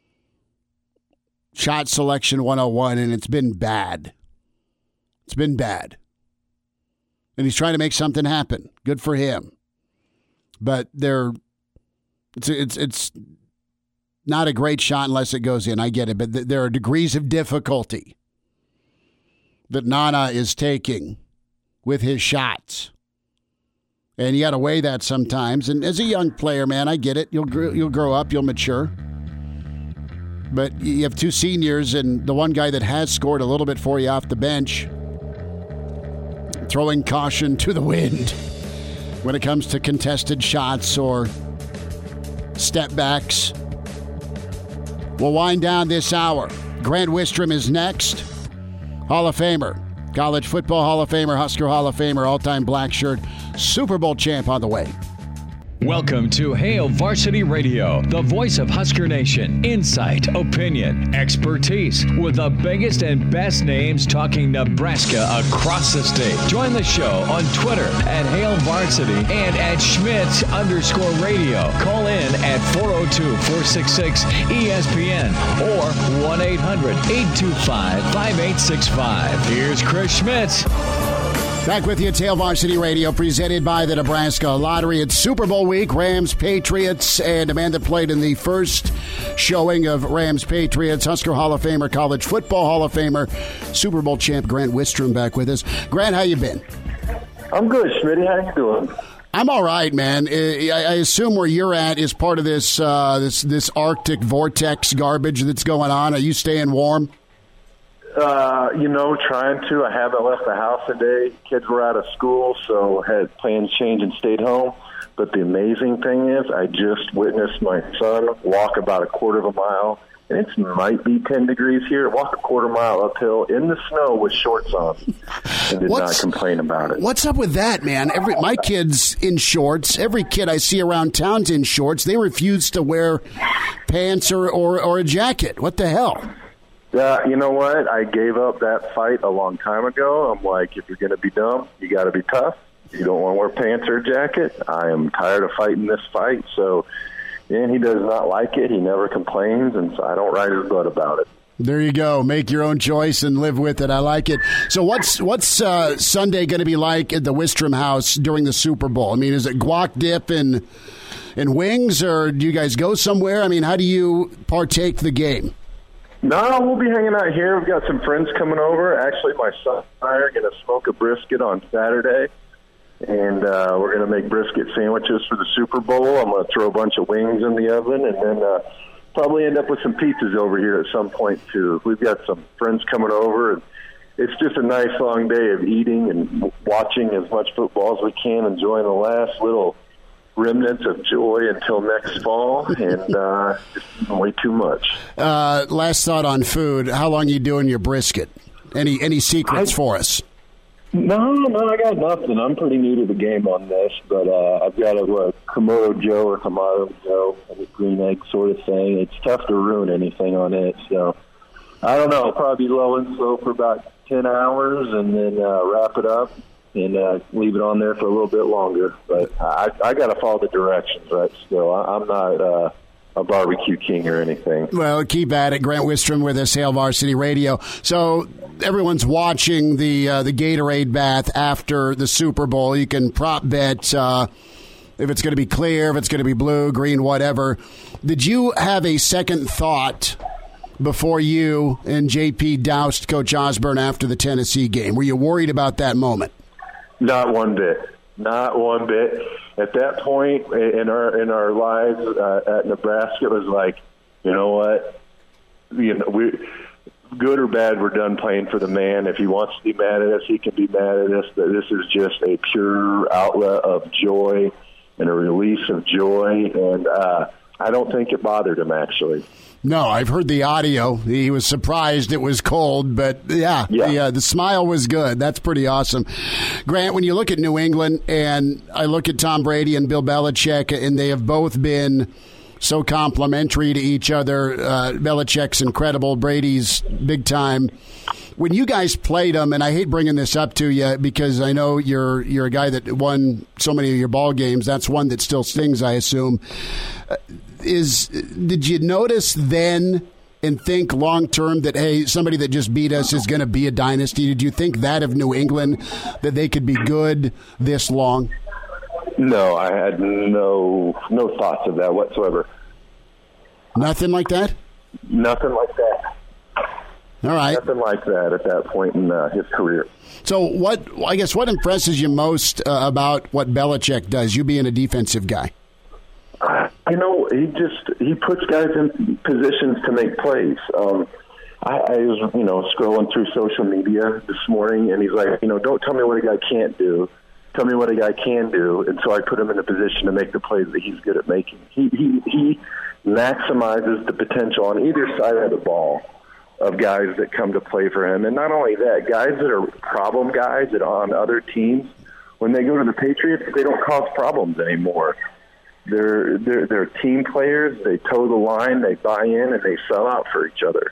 shot selection one oh one, and it's been bad. It's been bad. And he's trying to make something happen. Good for him. But they're it's it's it's not a great shot unless it goes in. I get it, but th- there are degrees of difficulty that Nana is taking with his shots, and you got to weigh that sometimes. And as a young player, man, I get it. You'll gr- you'll grow up, you'll mature. But you have two seniors, and the one guy that has scored a little bit for you off the bench, throwing caution to the wind when it comes to contested shots or step backs. We'll wind down this hour. Grant Wistrom is next. Hall of Famer, College Football Hall of Famer, Husker Hall of Famer, all-time black shirt, Super Bowl champ on the way. Welcome to Hail Varsity Radio, the voice of Husker Nation. Insight, opinion, expertise, with the biggest and best names talking Nebraska across the state. Join the show on Twitter at Hail Varsity and at Schmitz underscore radio. Call in at four oh two, four six six, E S P N or one eight hundred, eight two five, five eight six five. Here's Chris Schmitz. Back with you at Hail Varsity Radio, presented by the Nebraska Lottery. It's Super Bowl week, Rams, Patriots, and a man that played in the first showing of Rams, Patriots, Husker Hall of Famer, College Football Hall of Famer, Super Bowl champ Grant Wistrom back with us. Grant, how you been? I'm good, Schmitty. How you doing? I'm all right, man. I, I assume where you're at is part of this uh, this this Arctic vortex garbage that's going on. Are you staying warm? Uh, you know, trying to. I haven't left the house today. Kids were out of school, so had plans change and stayed home. But the amazing thing is I just witnessed my son walk about a quarter of a mile, and it might be ten degrees here. Walk a quarter mile uphill in the snow with shorts on and did What's, not complain about it. What's up with that, man? Every my kid's in shorts. Every kid I see around town's in shorts. They refuse to wear pants or, or, or a jacket. What the hell? Uh, you know what? I gave up that fight a long time ago. I'm like, if you're going to be dumb, you got to be tough. You don't want to wear pants or a jacket. I am tired of fighting this fight. So, and he does not like it. He never complains, and so I don't ride his butt about it. There you go. Make your own choice and live with it. I like it. So what's what's uh, Sunday going to be like at the Wistrom house during the Super Bowl? I mean, is it guac dip and, and wings, or do you guys go somewhere? I mean, how do you partake the game? No, we'll be hanging out here. We've got some friends coming over. Actually, my son and I are going to smoke a brisket on Saturday, and uh, we're going to make brisket sandwiches for the Super Bowl. I'm going to throw a bunch of wings in the oven, and then uh, probably end up with some pizzas over here at some point, too. We've got some friends coming over, and it's just a nice long day of eating and watching as much football as we can, enjoying the last little remnants of joy until next fall, and uh, just way too much. Uh, last thought on food. How long are you doing your brisket? Any any secrets I, for us? No, no, I got nothing. I'm pretty new to the game on this, but uh, I've got a what, Kamado Joe or Kamado Joe, a green egg sort of thing. It's tough to ruin anything on it, so I don't know. I'll probably be low and slow for about ten hours, and then uh, wrap it up and uh, leave it on there for a little bit longer. But I, I got to follow the directions, right? Still, I, I'm not uh, a barbecue king or anything. Well, keep at it. Grant Wistrom with us, Hail Varsity Radio. So everyone's watching the uh, the Gatorade bath after the Super Bowl. You can prop bet uh, if it's going to be clear, if it's going to be blue, green, whatever. Did you have a second thought before you and J P doused Coach Osborne after the Tennessee game? Were you worried about that moment? Not one bit. Not one bit. At that point in our in our lives uh, at Nebraska, it was like, you know what, you know, we good or bad, we're done playing for the man. If he wants to be mad at us, he can be mad at us. But this is just a pure outlet of joy and a release of joy, and uh, I don't think it bothered him actually. No, I've heard the audio. He was surprised it was cold, but yeah, yeah. The, uh, the smile was good. That's pretty awesome. Grant, when you look at New England, and I look at Tom Brady and Bill Belichick, and they have both been so complimentary to each other. Uh, Belichick's incredible. Brady's big time. When you guys played them, and I hate bringing this up to you because I know you're you're a guy that won so many of your ball games. That's one that still stings, I assume. Uh, Is did you notice then and think long term that, hey, somebody that just beat us is going to be a dynasty? Did you think that of New England, that they could be good this long? No, I had no no thoughts of that whatsoever. Nothing like that? Nothing like that. All right. Nothing like that at that point in uh, his career. So what, I guess, what impresses you most uh, about what Belichick does, you being a defensive guy? Uh, you know, he just he puts guys in positions to make plays. Um, I, I was, you know, scrolling through social media this morning, and he's like, you know, don't tell me what a guy can't do. Tell me what a guy can do. And so I put him in a position to make the plays that he's good at making. He he, he maximizes the potential on either side of the ball of guys that come to play for him. And not only that, guys that are problem guys that are on other teams, when they go to the Patriots, they don't cause problems anymore. They're, they're, they're team players. They toe the line, they buy in, and they sell out for each other.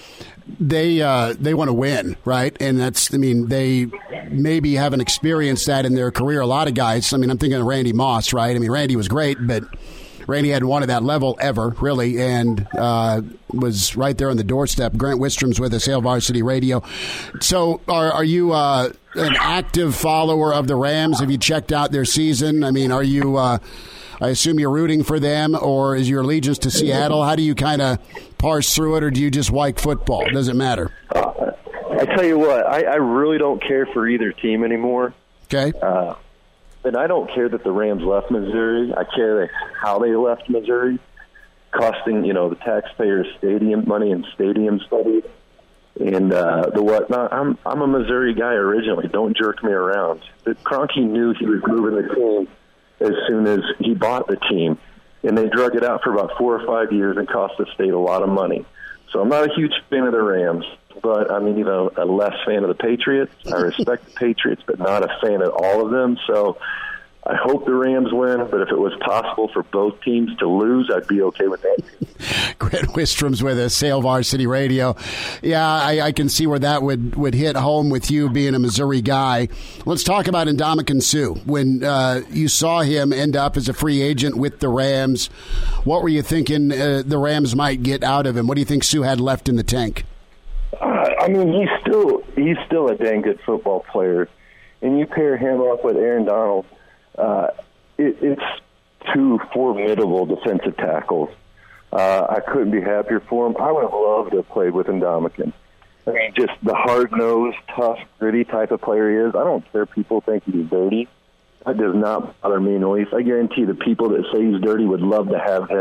They uh, they want to win, right? And that's, I mean, they maybe haven't experienced that in their career. A lot of guys, I mean, I'm thinking of Randy Moss, right? I mean, Randy was great, but Randy hadn't won at that level ever, really, and uh, was right there on the doorstep. Grant Wistrom's with us, Hail Varsity Radio. So are, are you uh, an active follower of the Rams? Have you checked out their season? I mean, are you... Uh, I assume you're rooting for them, or is your allegiance to Seattle? How do you kind of parse through it, or do you just like football? Does it matter? Uh, I tell you what, I, I really don't care for either team anymore. Okay. Uh, and I don't care that the Rams left Missouri. I care that how they left Missouri, costing, you know, the taxpayers stadium money and stadium studies and uh, the whatnot. I'm I'm a Missouri guy originally. Don't jerk me around. But Kroenke knew he was moving the team as soon as he bought the team, and they drug it out for about four or five years and cost the state a lot of money. So I'm not a huge fan of the Rams, but I mean, you know, a less fan of the Patriots. I respect the Patriots, but not a fan of all of them. So I hope the Rams win, but if it was possible for both teams to lose, I'd be okay with that. Grant Wistrom's with us, Hail Varsity Radio. Yeah, I, I can see where that would, would hit home with you being a Missouri guy. Let's talk about Ndamukong Suh. When uh, you saw him end up as a free agent with the Rams, what were you thinking uh, the Rams might get out of him? What do you think Suh had left in the tank? Uh, I mean, he's still he's still a dang good football player, and you pair him up with Aaron Donald. Uh, it, it's two formidable defensive tackles. Uh, I couldn't be happier for him. I would have loved to have played with Ndamukong. I mean, just the hard-nosed, tough, gritty type of player he is. I don't care if people think he's dirty. That does not bother me in the least. I guarantee the people that say he's dirty would love to have him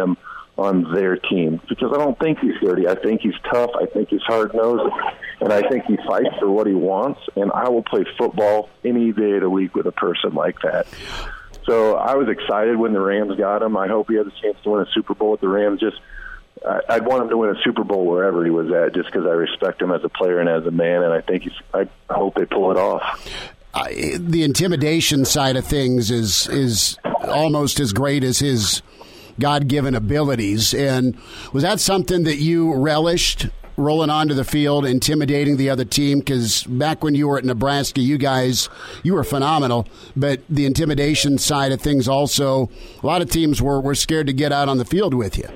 on their team, because I don't think he's dirty. I think he's tough. I think he's hard-nosed, and I think he fights for what he wants, and I will play football any day of the week with a person like that. So I was excited when the Rams got him. I hope he has a chance to win a Super Bowl with the Rams. Just I'd want him to win a Super Bowl wherever he was at, just because I respect him as a player and as a man, and I think he's, I hope they pull it off. Uh, the intimidation side of things is is almost as great as his God-given abilities. And was that something that you relished, rolling onto the field, intimidating the other team? Because back when you were at Nebraska, you guys, you were phenomenal. But the intimidation side of things also, a lot of teams were, were scared to get out on the field with you.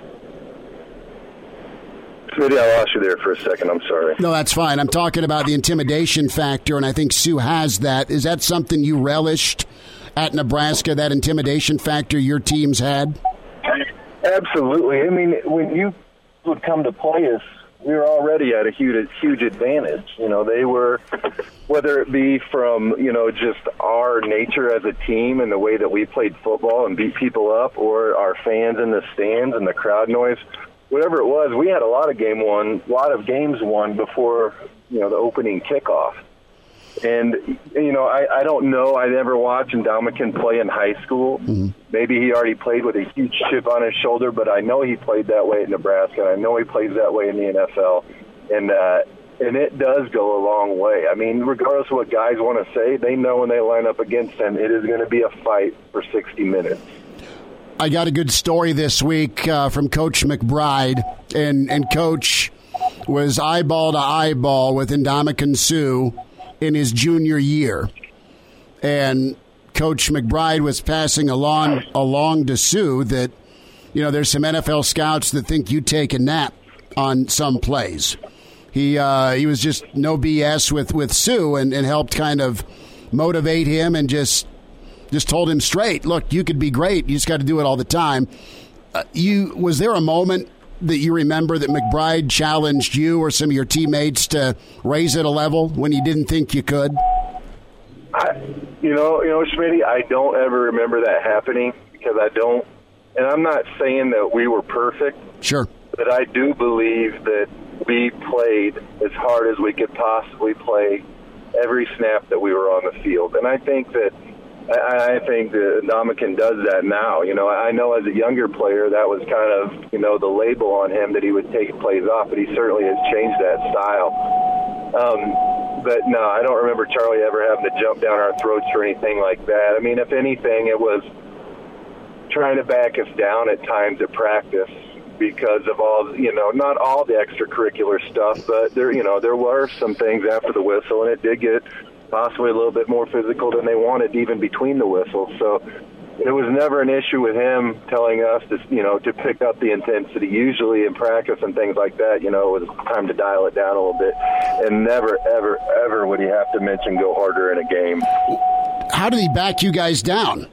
Maybe I lost you there for a second. I'm sorry. No, that's fine. I'm talking about the intimidation factor, and I think Sue has that. Is that something you relished at Nebraska, that intimidation factor your teams had? Absolutely. I mean, when you would come to play us, we were already at a huge, huge advantage. You know, they were, whether it be from, you know, just our nature as a team and the way that we played football and beat people up, or our fans in the stands and the crowd noise, whatever it was, we had a lot of game won, a lot of games won before, you know, the opening kickoff. And, you know, I, I don't know. I never watched Ndamukong play in high school. Mm-hmm. Maybe he already played with a huge chip on his shoulder, but I know he played that way at Nebraska, and I know he plays that way in the N F L. And, uh, and it does go a long way. I mean, regardless of what guys want to say, they know when they line up against him, it is going to be a fight for sixty minutes. I got a good story this week uh, from Coach McBride, and, and Coach was eyeball to eyeball with Ndamukong Suh in his junior year. And Coach McBride was passing along along to Sue that, you know, there's some N F L scouts that think you take a nap on some plays. He uh, he was just no B S with, with Sue and, and helped kind of motivate him and just just told him straight, look, you could be great. You just got to do it all the time. Uh, you was there a moment that you remember that McBride challenged you or some of your teammates to raise it a level when you didn't think you could? I, you know, you know, Schmitty, I don't ever remember that happening because I don't, and I'm not saying that we were perfect. Sure. But I do believe that we played as hard as we could possibly play every snap that we were on the field. And I think that I, I think that Ndamukong does that now. You know, I know as a younger player that was kind of, you know, the label on him that he would take plays off, but he certainly has changed that style. Um, but no, I don't remember Charlie ever having to jump down our throats or anything like that. I mean, if anything, it was trying to back us down at times at practice because of all, you know, not all the extracurricular stuff, but there, you know, there were some things after the whistle, and it did get possibly a little bit more physical than they wanted even between the whistles. So it was never an issue with him telling us to, you know, to pick up the intensity. Usually in practice and things like that, you know, it was time to dial it down a little bit. And never, ever, ever would he have to mention go harder in a game. How did he back you guys down?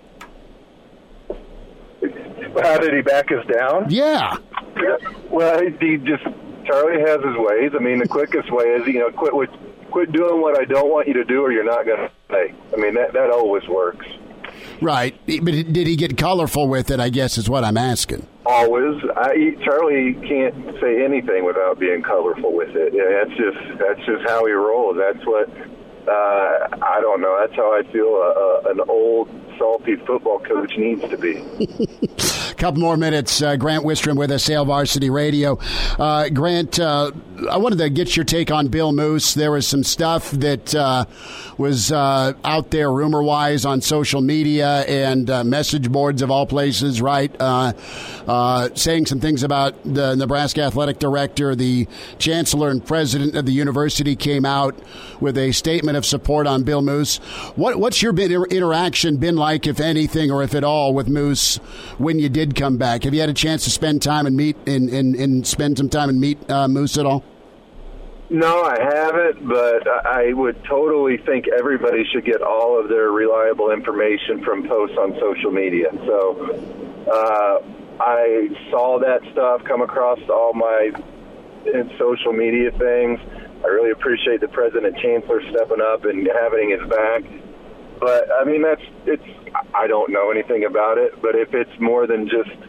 How did he back us down? Yeah. Well, he just, Charlie has his ways. I mean, the quickest way is, you know, quit with, quit doing what I don't want you to do or you're not going to play. I mean, that, that always works. Right. But did he get colorful with it, I guess is what I'm asking. Always. I, Charlie can't say anything without being colorful with it. Yeah, that's just that's just how he rolls. That's what, uh, I don't know, that's how I feel a, a, an old, salty football coach needs to be. Couple more minutes. Uh, Grant Wistrom with us, Hail Varsity Radio. Uh, Grant, uh, I wanted to get your take on Bill Moos. There was some stuff that uh, was uh, out there rumor-wise on social media and uh, message boards of all places, right? Uh, uh, saying some things about the Nebraska athletic director. The chancellor and president of the university came out with a statement of support on Bill Moos. What, what's your been, interaction been like, if anything, or if at all, with Moos when you did come back? Have you had a chance to spend time and meet and, and, and spend some time and meet uh, Moos at all? No, I haven't, but I would totally think everybody should get all of their reliable information from posts on social media. So uh, I saw that stuff come across all my in social media things. I really appreciate the president chancellor stepping up and having his back. But, I mean, that's it's. I don't know anything about it, but if it's more than just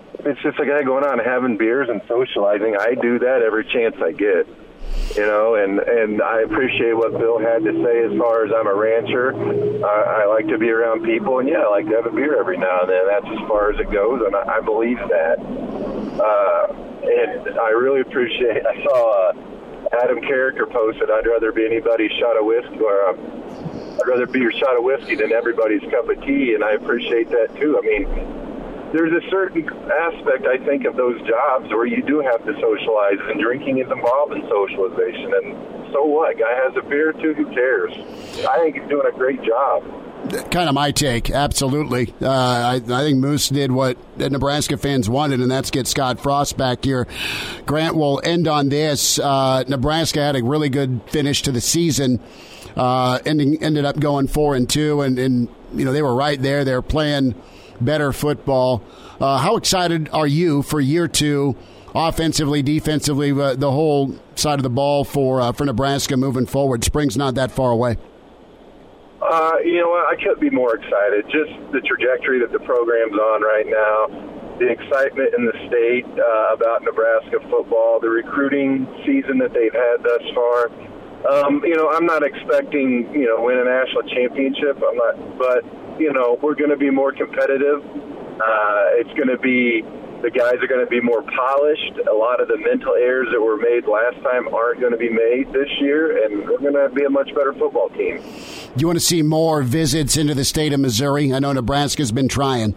it's just a guy going out and having beers and socializing. I do that every chance I get. You know, and, and I appreciate what Bill had to say as far as I'm a rancher. I, I like to be around people, and, yeah, I like to have a beer every now and then. That's as far as it goes, and I, I believe that. Uh, and I really appreciate – I saw uh, Adam Carricker posted, I'd rather be anybody's shot of whiskey, or um, I'd rather be your shot of whiskey than everybody's cup of tea, and I appreciate that too. I mean – there's a certain aspect, I think, of those jobs where you do have to socialize, and drinking is involved in socialization. And so what? Guy has a beer, too. Who cares? I think he's doing a great job. Kind of my take, absolutely. Uh, I, I think Moose did what the Nebraska fans wanted, and that's get Scott Frost back here. Grant, will end on this. Uh, Nebraska had a really good finish to the season, uh, ending ended up going four and two, and, and you know they were right there. They were playing better football. Uh, how excited are you for year two, offensively, defensively, uh, the whole side of the ball for uh, for Nebraska moving forward? Spring's not that far away. Uh, you know what? I couldn't be more excited. Just the trajectory that the program's on right now, the excitement in the state uh, about Nebraska football, the recruiting season that they've had thus far. Um, you know, I'm not expecting, you know, win a national championship. I'm not, but you know, we're going to be more competitive. Uh, it's going to be, the guys are going to be more polished. A lot of the mental errors that were made last time aren't going to be made this year, and we're going to be a much better football team. Do you want to see more visits into the state of Missouri? I know Nebraska's been trying.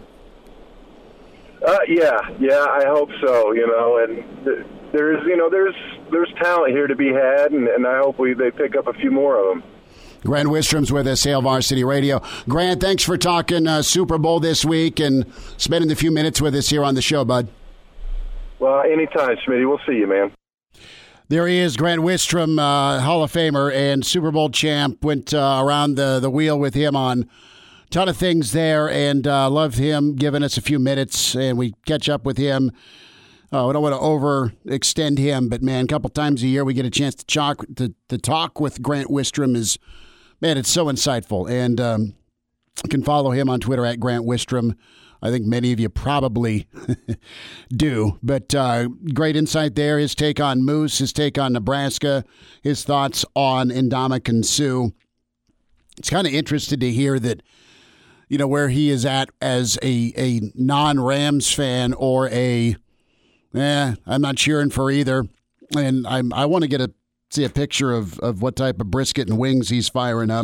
Uh, yeah, yeah, I hope so, you know, and th- there's, you know, there's there's talent here to be had, and, and I hope we they pick up a few more of them. Grant Wistrom's with us, Hail Varsity Radio. Grant, thanks for talking uh, Super Bowl this week and spending a few minutes with us here on the show, bud. Well, anytime, Smitty. We'll see you, man. There he is, Grant Wistrom, uh, Hall of Famer and Super Bowl champ. Went uh, around the, the wheel with him on a ton of things there, and uh, loved him giving us a few minutes, and we catch up with him. Oh, I don't want to overextend him, but, man, a couple times a year we get a chance to talk, to, to talk with Grant Wistrom is – man, it's so insightful, and um, you can follow him on Twitter at Grant Wistrom. I think many of you probably do, but uh, great insight there. His take on Moose, his take on Nebraska, his thoughts on Ndamukong Suh. It's kind of interested to hear that, you know, where he is at as a, a non-Rams fan or a, eh, I'm not cheering for either, and I'm, I want to get a see a picture of, of what type of brisket and wings he's firing up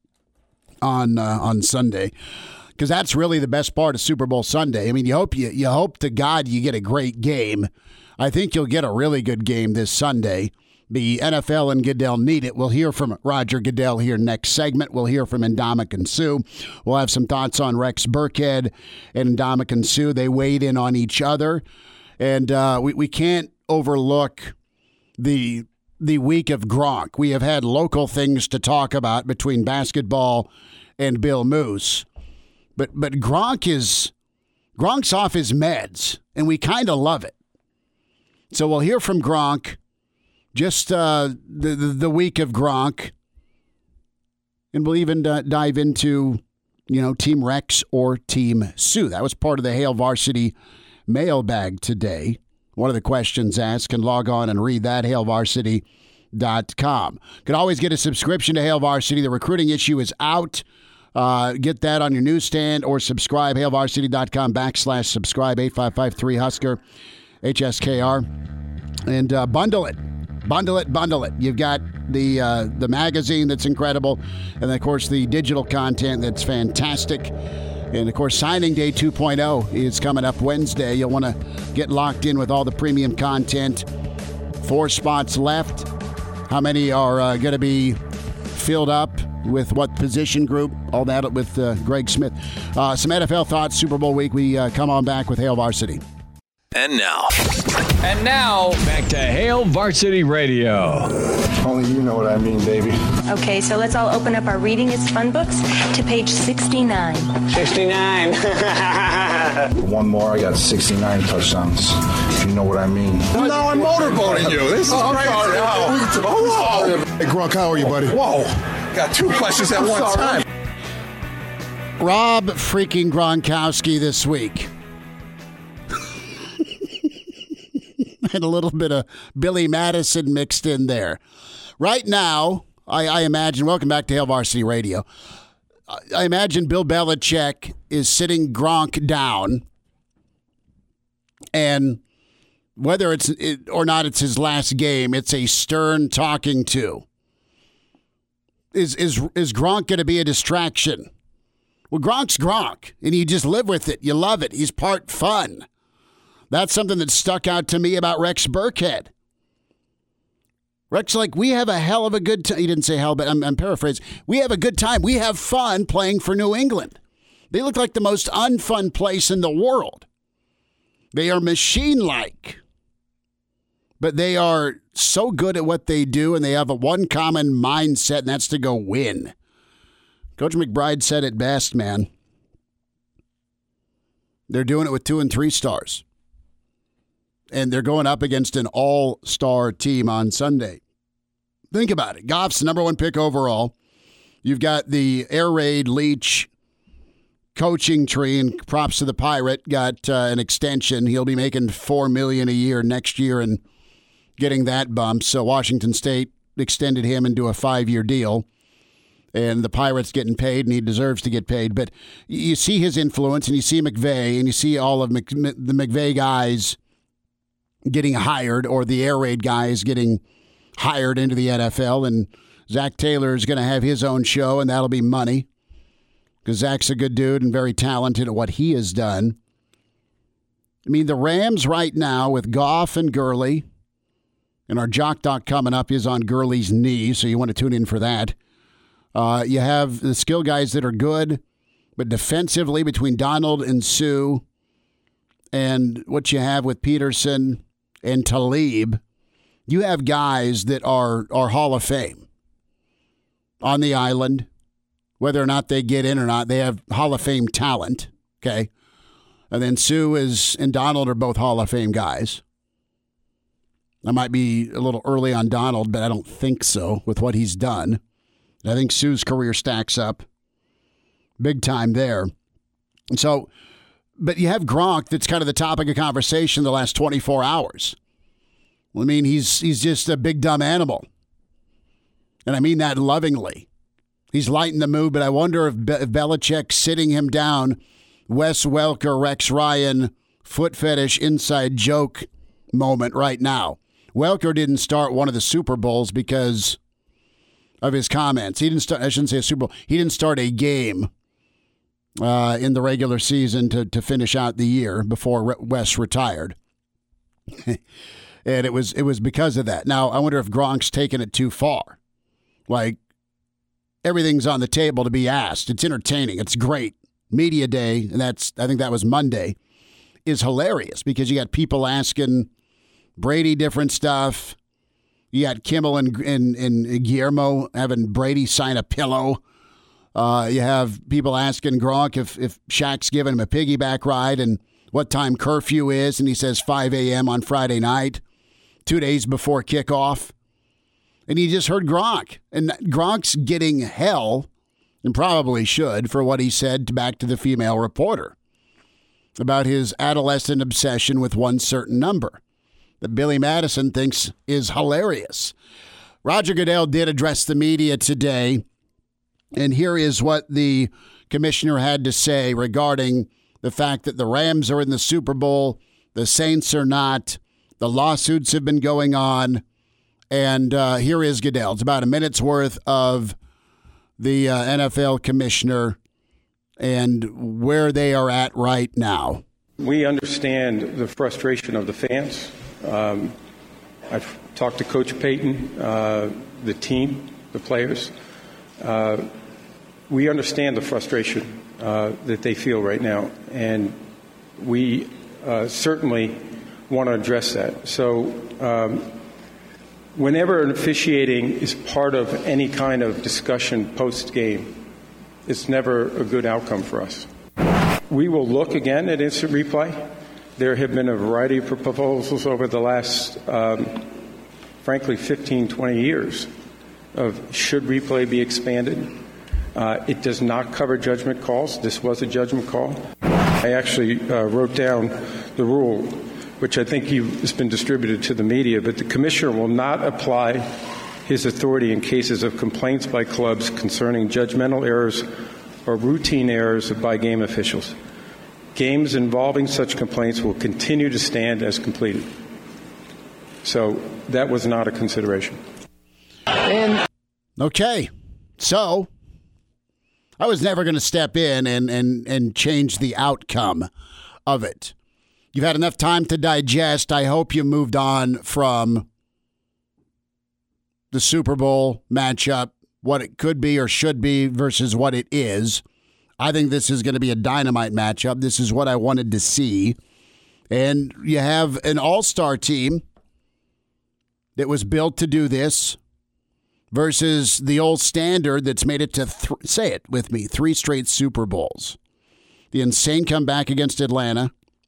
on uh, on Sunday, because that's really the best part of Super Bowl Sunday. I mean, you hope you you hope to God you get a great game. I think you'll get a really good game this Sunday. The N F L and Goodell need it. We'll hear from Roger Goodell here next segment. We'll hear from Ndamukong Suh. We'll have some thoughts on Rex Burkhead and Ndamukong Suh. They weighed in on each other, and uh, we we can't overlook the. the week of Gronk. We have had local things to talk about between basketball and Bill Moose. But but Gronk is Gronk's off his meds, and we kind of love it. So we'll hear from Gronk just uh, the, the the week of Gronk, and we'll even uh, dive into, you know, Team Rex or Team Sue. That was part of the Hail Varsity mailbag today. One of the questions asked, can log on and read that, hail varsity dot com. Can always get a subscription to Hail Varsity. The recruiting issue is out. Uh, get that on your newsstand or subscribe, hail varsity dot com backslash subscribe, eight five five three Husker, H S K R. And uh, bundle it. Bundle it, bundle it. You've got the uh, the magazine that's incredible, and then, of course, the digital content that's fantastic. And, of course, Signing Day two point oh is coming up Wednesday. You'll want to get locked in with all the premium content. Four spots left. How many are uh, going to be filled up with what position group? All that with uh, Greg Smith. Uh, some N F L thoughts, Super Bowl week. We uh, come on back with Hail Varsity. And now. And now, back to Hail Varsity Radio. Only you know what I mean, baby. Okay, so let's all open up our Reading is Fun books to page sixty-nine. sixty-nine. One more, I got sixty-nine touchdowns, if you know what I mean. No, I'm motorboating you. This is oh, crazy. Sorry. Oh, oh, whoa. Hey, Gronk, how are you, buddy? Whoa. Got two questions at I'm one sorry. time. Rob freaking Gronkowski this week. and a little bit of Billy Madison mixed in there. Right now, I, I imagine, welcome back to Hail Varsity Radio. I imagine Bill Belichick is sitting Gronk down, and whether it's it, or not it's his last game, it's a stern talking to. Is is is Gronk going to be a distraction? Well, Gronk's Gronk, and you just live with it. You love it. He's part fun. That's something that stuck out to me about Rex Burkhead. Rex, like, we have a hell of a good time. He didn't say hell, but I'm, I'm paraphrasing. We have a good time. We have fun playing for New England. They look like the most unfun place in the world. They are machine-like. But they are so good at what they do, and they have a one common mindset, and that's to go win. Coach McBride said it best, man. They're doing it with two and three stars. And they're going up against an all-star team on Sunday. Think about it. Goff's the number one pick overall. You've got the Air Raid Leach coaching tree, and props to the Pirate, got uh, an extension. He'll be making four million dollars a year next year and getting that bump. So Washington State extended him into a five-year deal. And the Pirates getting paid, and he deserves to get paid. But you see his influence, and you see McVay, and you see all of Mc, the McVay guys getting hired, or the Air Raid guys getting hired into the N F L. And Zach Taylor is going to have his own show, and that'll be money, because Zach's a good dude and very talented at what he has done. I mean, the Rams right now with Goff and Gurley, and our Jock Doc coming up is on Gurley's knee, so you want to tune in for that. Uh, you have the skill guys that are good, but defensively between Donald and Sue, and what you have with Peterson and Talib, you have guys that are, are Hall of Fame on the island. Whether or not they get in or not, they have Hall of Fame talent, okay? And then Sue is and Donald are both Hall of Fame guys. I might be a little early on Donald, but I don't think so with what he's done. I think Sue's career stacks up big time there. And so, but you have Gronk that's kind of the topic of conversation the last twenty-four hours. Well, I mean, he's he's just a big dumb animal. And I mean that lovingly. He's lighting the mood, but I wonder if, Be- if Belichick's sitting him down, Wes Welker, Rex Ryan, foot fetish inside joke moment right now. Welker didn't start one of the Super Bowls because of his comments. He didn't start, I shouldn't say a Super Bowl. He didn't start a game uh, in the regular season to, to finish out the year before Re- Wes retired. And it was it was because of that. Now, I wonder if Gronk's taken it too far. Like, everything's on the table to be asked. It's entertaining. It's great. Media Day, and that's I think that was Monday, is hilarious because you got people asking Brady different stuff. You got Kimmel and, and, and Guillermo having Brady sign a pillow. Uh, you have people asking Gronk if, if Shaq's giving him a piggyback ride and what time curfew is, and he says five a.m. on Friday night, two days before kickoff. And you just heard Gronk. And Gronk's getting hell, and probably should, for what he said back to the female reporter about his adolescent obsession with one certain number that Billy Madison thinks is hilarious. Roger Goodell did address the media today, and here is what the commissioner had to say regarding the fact that the Rams are in the Super Bowl, the Saints are not, the lawsuits have been going on, and uh, here is Goodell. It's about a minute's worth of the uh, N F L commissioner and where they are at right now. We understand the frustration of the fans. Um, I've talked to Coach Payton, uh, the team, the players. Uh, we understand the frustration uh, that they feel right now, and we uh, certainly want to address that. So um, whenever an officiating is part of any kind of discussion post-game, it's never a good outcome for us. We will look again at instant replay. There have been a variety of proposals over the last, um, frankly, fifteen, twenty years of should replay be expanded. Uh, it does not cover judgment calls. This was a judgment call. I actually uh, wrote down the rule which I think he has been distributed to the media, but the commissioner will not apply his authority in cases of complaints by clubs concerning judgmental errors or routine errors by game officials. Games involving such complaints will continue to stand as completed. So that was not a consideration. And okay, so I was never going to step in and, and, and change the outcome of it. You've had enough time to digest. I hope you moved on from the Super Bowl matchup, what it could be or should be versus what it is. I think this is going to be a dynamite matchup. This is what I wanted to see. And you have an all-star team that was built to do this versus the old standard that's made it to, th- say it with me, three straight Super Bowls. The insane comeback against Atlanta,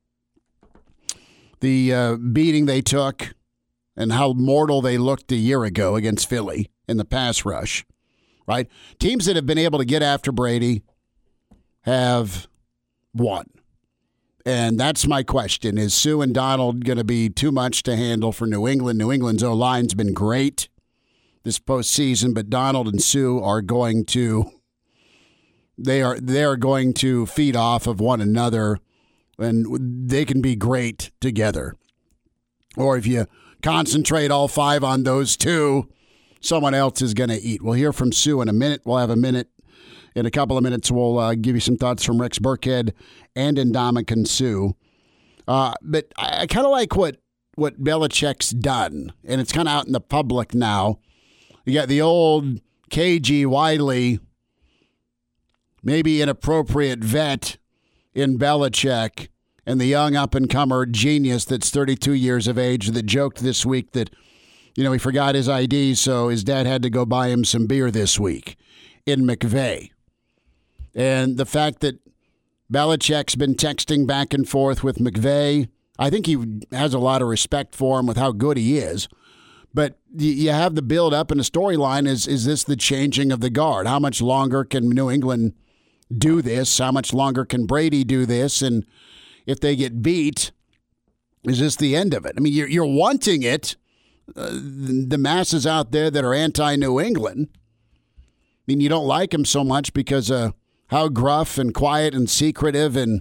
the uh, beating they took, and how mortal they looked a year ago against Philly in the pass rush, right? Teams that have been able to get after Brady have won. And that's my question. Is Sue and Donald going to be too much to handle for New England? New England's O-line's been great this postseason, but Donald and Sue are going to they are they are going to feed off of one another, and they can be great together. Or if you concentrate all five on those two, someone else is going to eat. We'll hear from Sue in a minute. We'll have a minute. In a couple of minutes, we'll uh, give you some thoughts from Rex Burkhead and Ndamukong Suh. Uh, but I, I kind of like what, what Belichick's done, and it's kind of out in the public now. You got the old cagey, wily, maybe inappropriate vet in Belichick, and the young up-and-comer genius that's thirty-two years of age that joked this week that, you know, he forgot his I D, so his dad had to go buy him some beer this week in McVay. And the fact that Belichick's been texting back and forth with McVay, I think he has a lot of respect for him with how good he is. But you have the build-up and the storyline. Is, is this the changing of the guard? How much longer can New England do this? How much longer can Brady do this? And if they get beat, is this the end of it? I mean, you're, you're wanting it. Uh, the masses out there that are anti-New England, I mean, you don't like him so much because of how gruff and quiet and secretive and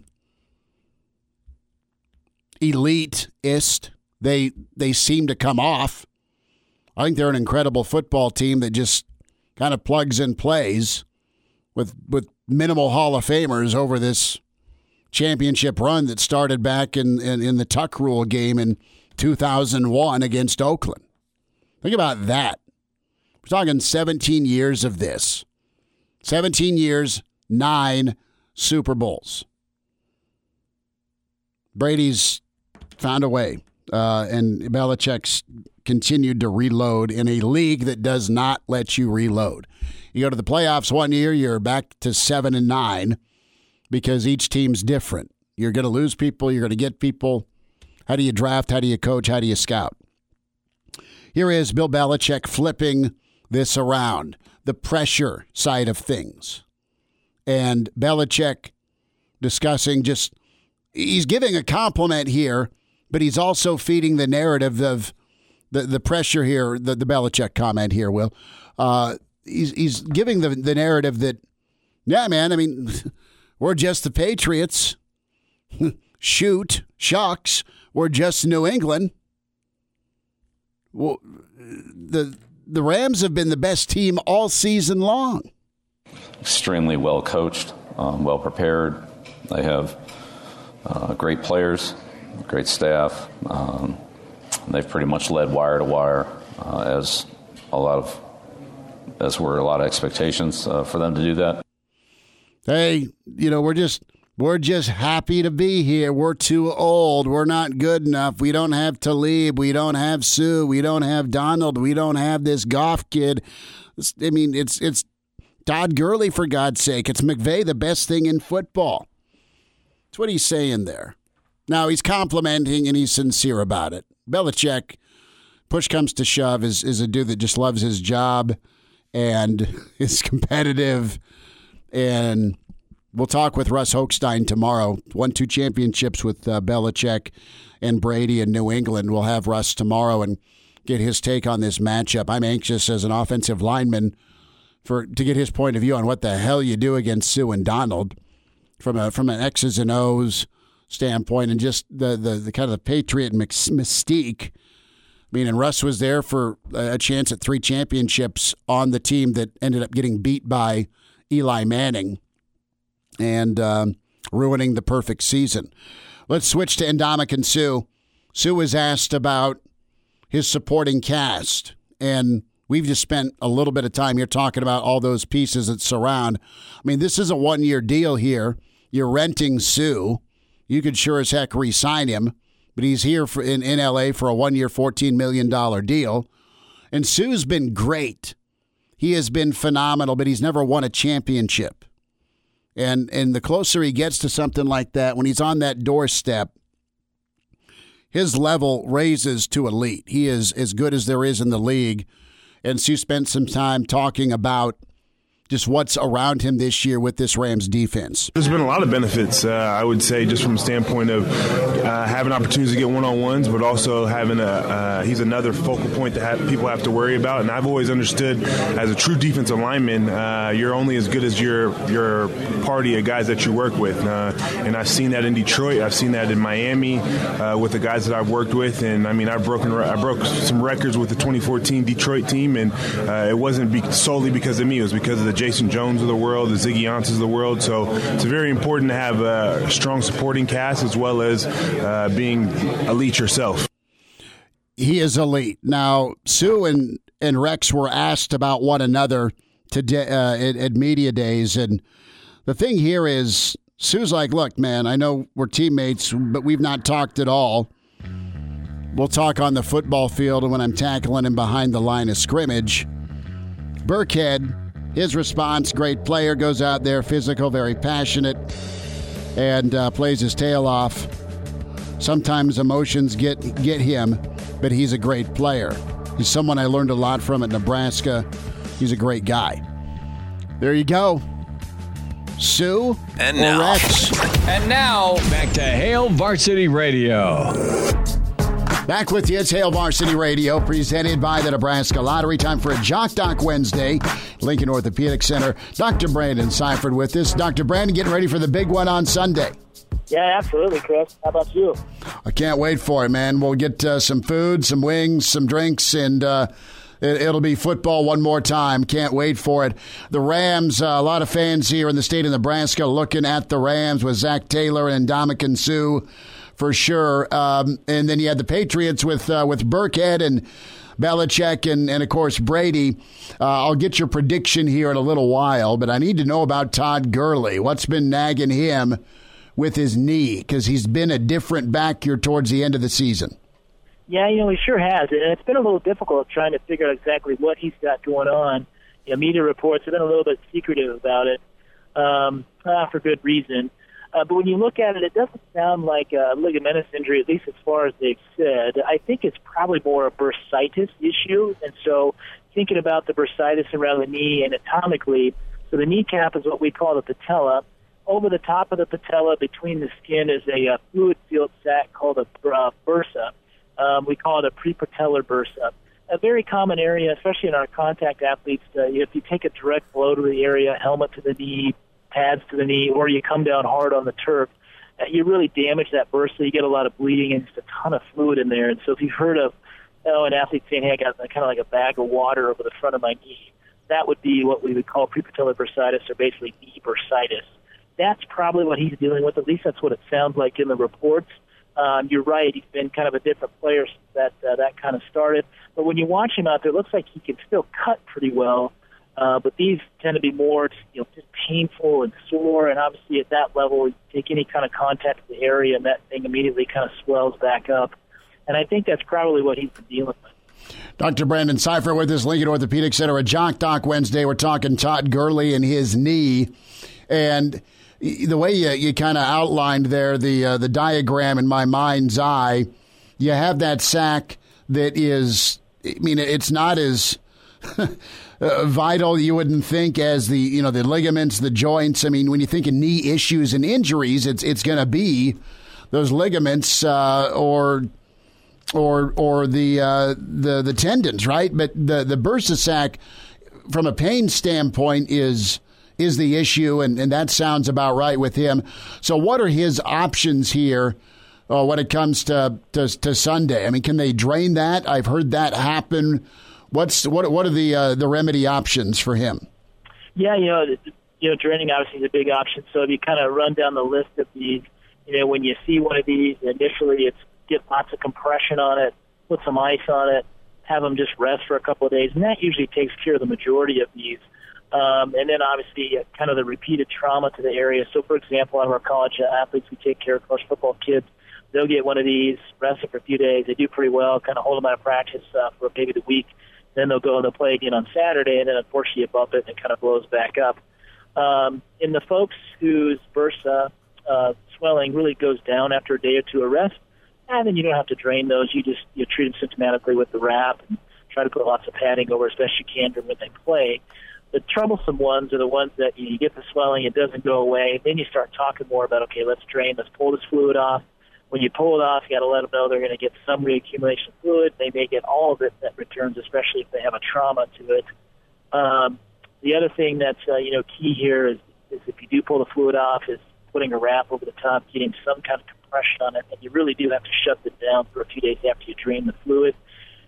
elitist they they seem to come off. I think they're an incredible football team that just kind of plugs and plays with with minimal Hall of Famers over this championship run that started back in, in, in the Tuck Rule game in two thousand one against Oakland. Think about that. We're talking seventeen years of this. seventeen years, nine Super Bowls. Brady's found a way, uh, and Belichick's continued to reload in a league that does not let you reload. You go to the playoffs one year, you're back to seven and nine because each team's different. You're going to lose people. You're going to get people. How do you draft? How do you coach? How do you scout? Here is Bill Belichick flipping this around, the pressure side of things. And Belichick discussing just, he's giving a compliment here, but he's also feeding the narrative of the, the pressure here, the, the Belichick comment here, Will. Uh, he's, he's giving the, the narrative that, yeah, man, I mean, we're just the Patriots. Shoot, shucks, we're just New England. Well, the the Rams have been the best team all season long. Extremely well coached, um, well prepared. They have uh, great players, great staff. Um, they've pretty much led wire to wire, uh, as a lot of as were a lot of expectations uh, for them to do that. Hey, you know, we're just. We're just happy to be here. We're too old. We're not good enough. We don't have Talib. We don't have Sue. We don't have Donald. We don't have this Goff kid. I mean, it's it's Todd Gurley, for God's sake. It's McVay, the best thing in football. That's what he's saying there. Now, he's complimenting and he's sincere about it. Belichick, push comes to shove, is, is a dude that just loves his job and is competitive and we'll talk with Russ Hochstein tomorrow. Won two championships with uh, Belichick and Brady in New England. We'll have Russ tomorrow and get his take on this matchup. I'm anxious as an offensive lineman for to get his point of view on what the hell you do against Sue and Donald from a from an X's and O's standpoint, and just the the, the kind of the Patriot mystique. I mean, and Russ was there for a chance at three championships on the team that ended up getting beat by Eli Manning and um, ruining the perfect season. Let's switch to Ndamukong Suh. Sue was asked about his supporting cast, and we've just spent a little bit of time here talking about all those pieces that surround. I mean, this is a one-year deal here. You're renting Sue. You could sure as heck re-sign him, but he's here for, in, in L A for a one-year, fourteen million dollars deal. And Sue's been great. He has been phenomenal, but he's never won a championship. And and the closer he gets to something like that, when he's on that doorstep, his level raises to elite. He is as good as there is in the league. And Sue spent some time talking about just what's around him this year with this Rams defense. There's been a lot of benefits, uh, I would say, just from a standpoint of uh, having opportunities to get one-on-ones, but also having a uh, he's another focal point that have, people have to worry about. And I've always understood, as a true defensive lineman, uh, you're only as good as your your party of guys that you work with. Uh, and I've seen that in Detroit. I've seen that in Miami uh, with the guys that I've worked with. And I mean, I've broken I broke some records with the twenty fourteen Detroit team, and uh, it wasn't be- solely because of me. It was because of the Jason Jones of the world, the Ziggy Ansahs of the world. So it's very important to have a strong supporting cast as well as uh, being elite yourself. He is elite. Now, Sue and, and Rex were asked about one another today uh, at, at media days, and the thing here is Sue's like, look, man, I know we're teammates, but we've not talked at all. We'll talk on the football field and when I'm tackling him behind the line of scrimmage. Burkhead, his response, great player, goes out there, physical, very passionate, and uh, plays his tail off. Sometimes emotions get get him, but he's a great player. He's someone I learned a lot from at Nebraska. He's a great guy. There you go. Sue and now, Rex. And now, back to Hail Varsity Radio. Back with you. It's Hail Varsity Radio, presented by the Nebraska Lottery. Time for a Jock Doc Wednesday. Lincoln Orthopedic Center. Doctor Brandon Seifert with us. Doctor Brandon, getting ready for the big one on Sunday. Yeah, absolutely, Chris. How about you? I can't wait for it, man. We'll get uh, some food, some wings, some drinks, and uh, it, it'll be football one more time. Can't wait for it. The Rams, uh, a lot of fans here in the state of Nebraska looking at the Rams with Zach Taylor and Ndamukong Suh. For sure. Um, and then you had the Patriots with uh, with Burkhead and Belichick and, and, of course, Brady. Uh, I'll get your prediction here in a little while, but I need to know about Todd Gurley. What's been nagging him with his knee? Because he's been a different back here towards the end of the season. Yeah, you know, he sure has. And it's been a little difficult trying to figure out exactly what he's got going on. You know, media reports have been a little bit secretive about it um, uh, for good reason. Uh, but when you look at it, it doesn't sound like a ligamentous injury, at least as far as they've said. I think it's probably more a bursitis issue. And so thinking about the bursitis around the knee anatomically, so the kneecap is what we call the patella. Over the top of the patella, between the skin, is a uh, fluid-filled sac called a uh, bursa. Um, we call it a prepatellar bursa. A very common area, especially in our contact athletes. Uh, if you take a direct blow to the area, helmet to the knee, pads to the knee, or you come down hard on the turf, uh, you really damage that bursa. You get a lot of bleeding and just a ton of fluid in there. And so if you've heard of you know, an athlete saying, hey, I got kind of like a bag of water over the front of my knee, that would be what we would call prepatellar bursitis, or basically knee bursitis. That's probably what he's dealing with. At least that's what it sounds like in the reports. Um, you're right. He's been kind of a different player since that, uh, that kind of started. But when you watch him out there, it looks like he can still cut pretty well. Uh, but these tend to be more, you know, just painful and sore. And obviously at that level, you take any kind of contact with the area and that thing immediately kind of swells back up. And I think that's probably what he's been dealing with. Doctor Brandon Seifert with us, Lincoln Orthopedic Center, a Jock Doc Wednesday. We're talking Todd Gurley and his knee. And the way you, you kind of outlined there, the uh, the diagram in my mind's eye, you have that sac that is, I mean, it's not as uh, vital, you wouldn't think, as the you know the ligaments, the joints. I mean, when you think of knee issues and injuries, it's it's going to be those ligaments uh, or or or the uh, the the tendons, right? But the the bursa sac, from a pain standpoint, is is the issue, and, and that sounds about right with him. So, what are his options here uh, when it comes to, to to Sunday? I mean, can they drain that? I've heard that happen. What's what? What are the uh, the remedy options for him? Yeah, you know, you know, draining obviously is a big option. So if you kind of run down the list of these, you know, when you see one of these, initially it's get lots of compression on it, put some ice on it, have them just rest for a couple of days, and that usually takes care of the majority of these. Um, and then obviously uh, kind of the repeated trauma to the area. So, for example, one of our college athletes, we take care of college football kids. They'll get one of these, rest it for a few days. They do pretty well, kind of hold them out of practice uh, for maybe the week. Then they'll go and they'll play again on Saturday, and then unfortunately you bump it and it kind of blows back up. Um, in the folks whose bursa uh, swelling really goes down after a day or two of rest, and then you don't have to drain those. You just you treat them symptomatically with the wrap and try to put lots of padding over as best you can during when they play. The troublesome ones are the ones that you get the swelling, it doesn't go away. Then you start talking more about, okay, let's drain, let's pull this fluid off. When you pull it off, you got to let them know they're going to get some reaccumulation of fluid. They may get all of it that returns, especially if they have a trauma to it. Um, the other thing that's uh, you know key here is, is if you do pull the fluid off, is putting a wrap over the top, getting some kind of compression on it, and you really do have to shut it down for a few days after you drain the fluid.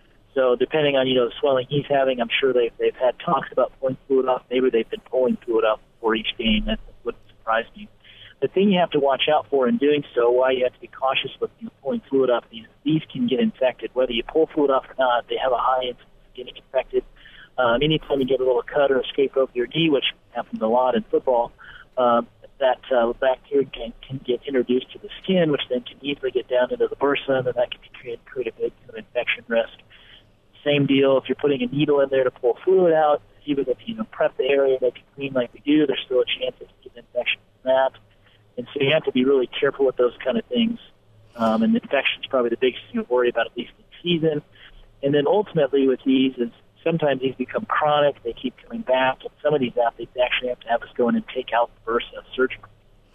So depending on, you know, the swelling he's having, I'm sure they've, they've had talks about pulling fluid off. Maybe they've been pulling fluid off before each game. That wouldn't surprise me. The thing you have to watch out for in doing so, why you have to be cautious with you know, pulling fluid off, these, these can get infected. Whether you pull fluid off or not, they have a high incidence of getting infected. Um, anytime you get a little cut or escape over your knee, which happens a lot in football, um, that uh, bacteria can, can get introduced to the skin, which then can easily get down into the bursa, and then that can create, create a big kind of infection risk. Same deal if you're putting a needle in there to pull fluid out. Even if you know, prep the area, make it clean like we do, there's still a chance of getting infection from that. And so you have to be really careful with those kind of things. Um, and infection is probably the biggest thing to worry about, at least in season. And then ultimately with these is sometimes these become chronic. They keep coming back. And some of these athletes actually have to have us go in and take out the bursa surgically.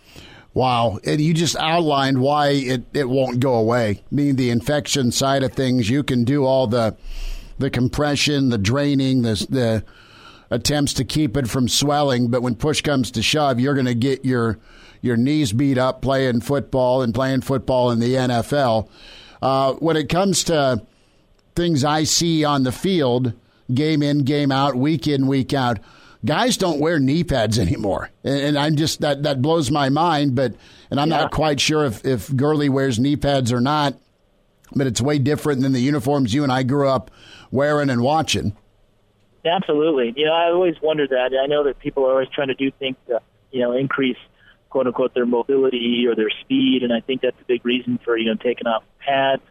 Wow. And you just outlined why it, it won't go away. I mean, the infection side of things, you can do all the the compression, the draining, the, the attempts to keep it from swelling. But when push comes to shove, you're going to get your your knees beat up playing football and playing football in the N F L. Uh, when it comes to things I see on the field, game in, game out, week in, week out, guys don't wear knee pads anymore. And, and I'm just, that, that blows my mind, but, and I'm yeah. not quite sure if, if Gurley wears knee pads or not, but it's way different than the uniforms you and I grew up wearing and watching. Absolutely. You know, I always wondered that. I know that people are always trying to do things to, you know, increase, quote unquote, their mobility or their speed, and I think that's a big reason for, you know, taking off pads.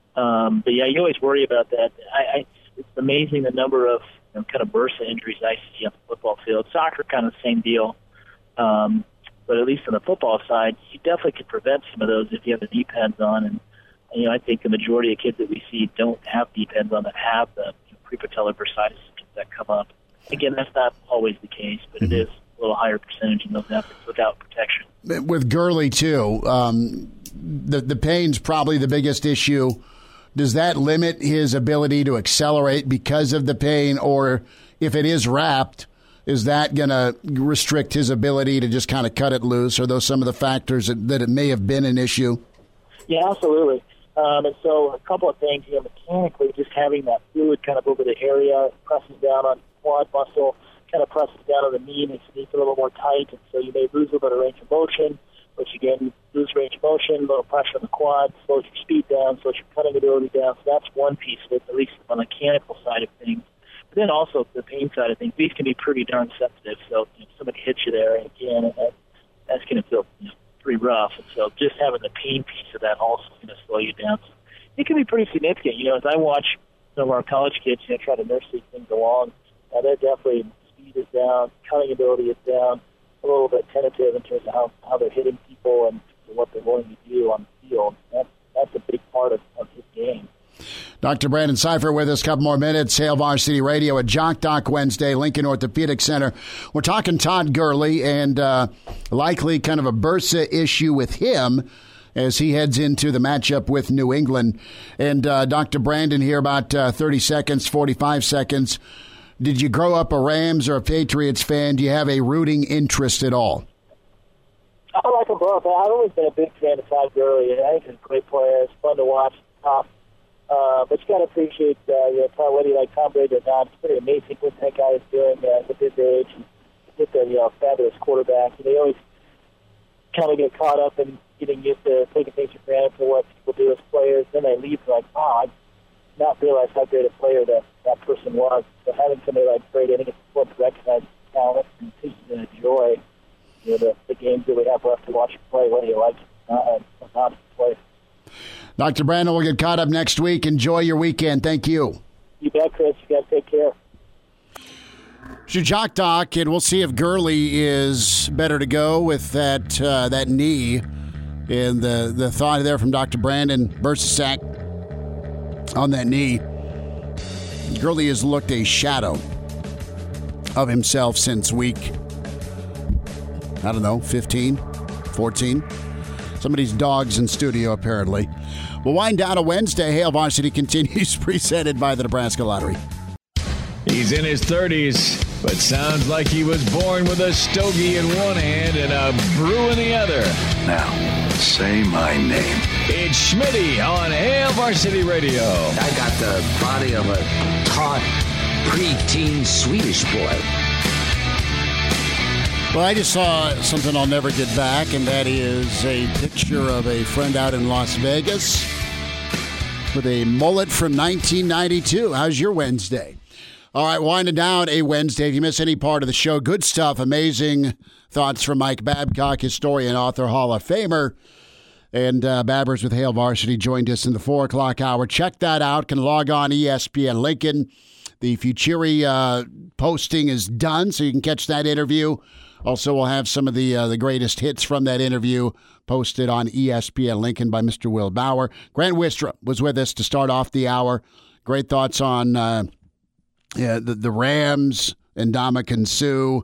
Um, but yeah, you always worry about that. I, I it's amazing the number of you know, kind of bursa injuries I see on the football field. Soccer, kind of the same deal. Um, but at least on the football side, you definitely could prevent some of those if you have the knee pads on. And, you know, I think the majority of kids that we see don't have knee pads on that have the you know, prepatellar bursitis symptoms that come up. Again, that's not always the case, but mm-hmm. it is a little higher percentage in those athletes without protection. With Gurley, too, um, the, the pain's probably the biggest issue. Does that limit his ability to accelerate because of the pain, or if it is wrapped, is that going to restrict his ability to just kind of cut it loose? Are those some of the factors that, that it may have been an issue? Yeah, absolutely. Um, and so a couple of things, you know, mechanically, just having that fluid kind of over the area, presses down on quad muscle, kind of presses down on the knee, makes the knee feel a little more tight, and so you may lose a little bit of range of motion, which again, lose range of motion, a little pressure on the quad, slows your speed down, slows your cutting ability down. So that's one piece of it, at least on the mechanical side of things. But then also the pain side of things, these can be pretty darn sensitive. So you know, if somebody hits you there, and again, and that, that's going to feel you know, pretty rough. And so just having the pain piece of that also is going to slow you down. So it can be pretty significant. You know, as I watch some of our college kids, you know, try to nurse these things along, uh, they're definitely speed is down, cutting ability is down, a little bit tentative in terms of how, how they're hitting people and what they're willing to do on the field. That's, that's a big part of, of his game. Doctor Brandon Seifer with us. A couple more minutes. Hail Varsity Radio at Jock Doc Wednesday, Lincoln Orthopedic Center. We're talking Todd Gurley and uh, likely kind of a bursa issue with him as he heads into the matchup with New England. And uh, Doctor Brandon here, about uh, thirty seconds, forty-five seconds. Did you grow up a Rams or a Patriots fan? Do you have a rooting interest at all? I like them both. I've always been a big fan of Todd Gurley. I think he's a great player. It's fun to watch. Tough. Uh, but you got to appreciate, uh, you know, whether you like Tom Brady or not, it's pretty amazing what that guy is doing uh, with his age and with a, you know, fabulous quarterback. And they always kind of get caught up in getting used to taking things for granted for what people do as players. Then they leave like, oh, I did not realize how great a player that, that person was. So having somebody like Brady, I think it's important to recognize his talent and to enjoy, you know, the, the games that we have left to watch him play, whether you like it or not to play. Doctor Brandon, we'll get caught up next week. Enjoy your weekend. Thank you. You bet, Chris. You got to take care. Jock Doc, and we'll see if Gurley is better to go with that uh, that knee. And the, the thought there from Doctor Brandon Bursack on that knee. Gurley has looked a shadow of himself since week, I don't know, fifteen, fourteen. Somebody's dog's in studio, apparently. We'll wind down a Wednesday. Hail Varsity continues, presented by the Nebraska Lottery. He's in his thirties, but sounds like he was born with a stogie in one hand and a brew in the other. Now, say my name. It's Schmitty on Hail Varsity Radio. I got the body of a taut, preteen Swedish boy. Well, I just saw something I'll never get back, and that is a picture of a friend out in Las Vegas with a mullet from nineteen ninety-two. How's your Wednesday? All right, winding down a Wednesday. If you miss any part of the show, good stuff, amazing thoughts from Mike Babcock, historian, author, Hall of Famer. And uh, Babbers with Hail Varsity joined us in the four o'clock hour. Check that out. Can log on E S P N Lincoln. The Futuri uh, posting is done, so you can catch that interview. Also, we'll have some of the uh, the greatest hits from that interview posted on E S P N Lincoln by Mister Will Bauer. Grant Wistra was with us to start off the hour. Great thoughts on uh, yeah, the, the Rams and Ndamukong Suh,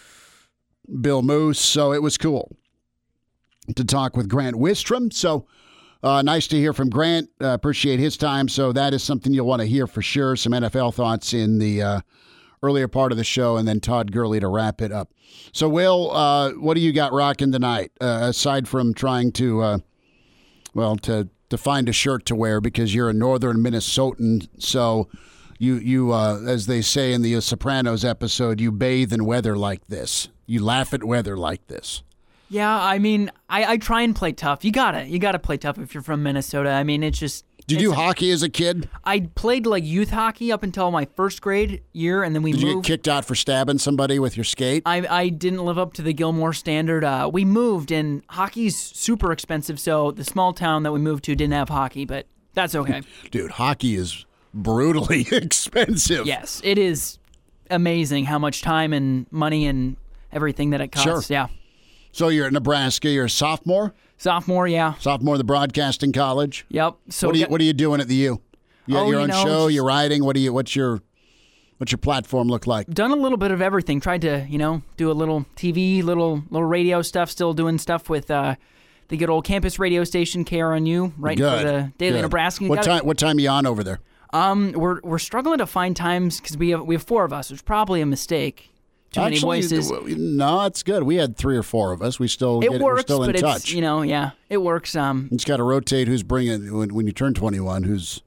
Bill Moose. So it was cool to talk with Grant Wistrom. So uh, nice to hear from Grant. Uh, appreciate his time. So that is something you'll want to hear for sure. Some N F L thoughts in the uh, earlier part of the show, and then Todd Gurley to wrap it up. So, Will, uh, what do you got rocking tonight, uh, aside from trying to, uh, well, to, to find a shirt to wear because you're a northern Minnesotan, so you, you uh, as they say in the Sopranos episode, you bathe in weather like this. You laugh at weather like this. Yeah, I mean, I, I try and play tough. You gotta, you gotta play tough if you're from Minnesota. I mean, it's just... Did you do hockey as a kid? I played like youth hockey up until my first grade year, and then we Did moved. you get kicked out for stabbing somebody with your skate? I I didn't live up to the Gilmore standard. Uh, we moved, and hockey's super expensive, so the small town that we moved to didn't have hockey, but that's okay. Dude, hockey is brutally expensive. Yes, it is amazing how much time and money and everything that it costs. Sure. Yeah. So you're at Nebraska. You're a sophomore? Sophomore, yeah. Sophomore, the broadcasting college. Yep. So what are you, what are you doing at the U? You got oh, your you own know, show. just, You're writing. What do you? What's your What's your platform look like? Done a little bit of everything. Tried to you know do a little T V, little little radio stuff. Still doing stuff with uh, the good old campus radio station K R N U, right Good. for the Daily Good. Nebraska. What time? What time are you on over there? Um, we're we're struggling to find times because we have we have four of us, which is probably a mistake. Too many Actually, voices. No, it's good. We had three or four of us. We still It get, works, we're still in but touch. it's you know yeah, it works. Um, you just got to rotate who's bringing when, when you turn twenty-one. Who's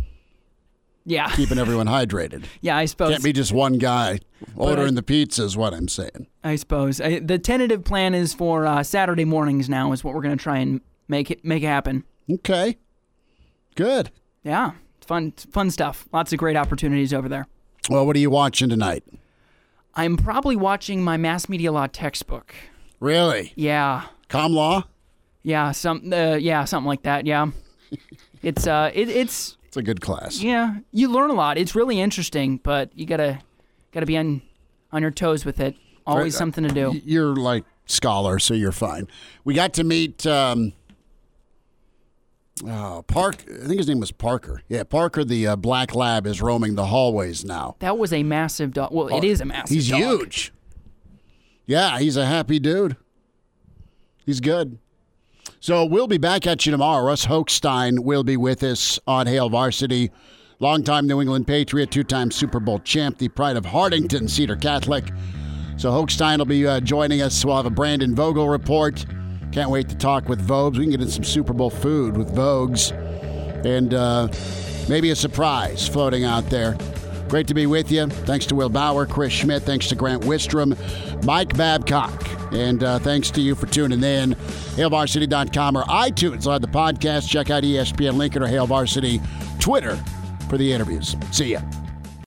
yeah keeping everyone hydrated. Yeah, I suppose Can't be just one guy ordering I, the pizza. Is what I'm saying. I suppose I, the tentative plan is for uh, Saturday mornings. Now is what we're going to try and make it make it happen. Okay, good. Yeah, it's fun fun stuff. Lots of great opportunities over there. Well, what are you watching tonight? I'm probably watching my mass media law textbook. Really? Yeah. Com law? Yeah, some uh, yeah, something like that. Yeah. It's uh it, it's It's a good class. Yeah, you learn a lot. It's really interesting, but you got to got to be on on your toes with it. Always Right. something to do. You're like scholar, so you're fine. We got to meet um, Oh, Park. I think his name was Parker. Yeah, Parker, the uh, black lab, is roaming the hallways now. That was a massive dog. Well, Oh, it is a massive He's dog. huge. Yeah, he's a happy dude. He's good. So we'll be back at you tomorrow. Russ Hochstein will be with us on Hail Varsity. Longtime New England Patriot, two-time Super Bowl champ, the pride of Hardington Cedar Catholic. So Hochstein will be uh, joining us. We'll have a Brandon Vogel report. Can't wait to talk with Vogues. We can get in some Super Bowl food with Vogues. And uh, maybe a surprise floating out there. Great to be with you. Thanks to Will Bauer, Chris Schmidt. Thanks to Grant Wistrom, Mike Babcock. And uh, thanks to you for tuning in. Hail Varsity dot com or iTunes. I'll have the podcast. Check out E S P N Lincoln or Hail Varsity Twitter for the interviews. See ya.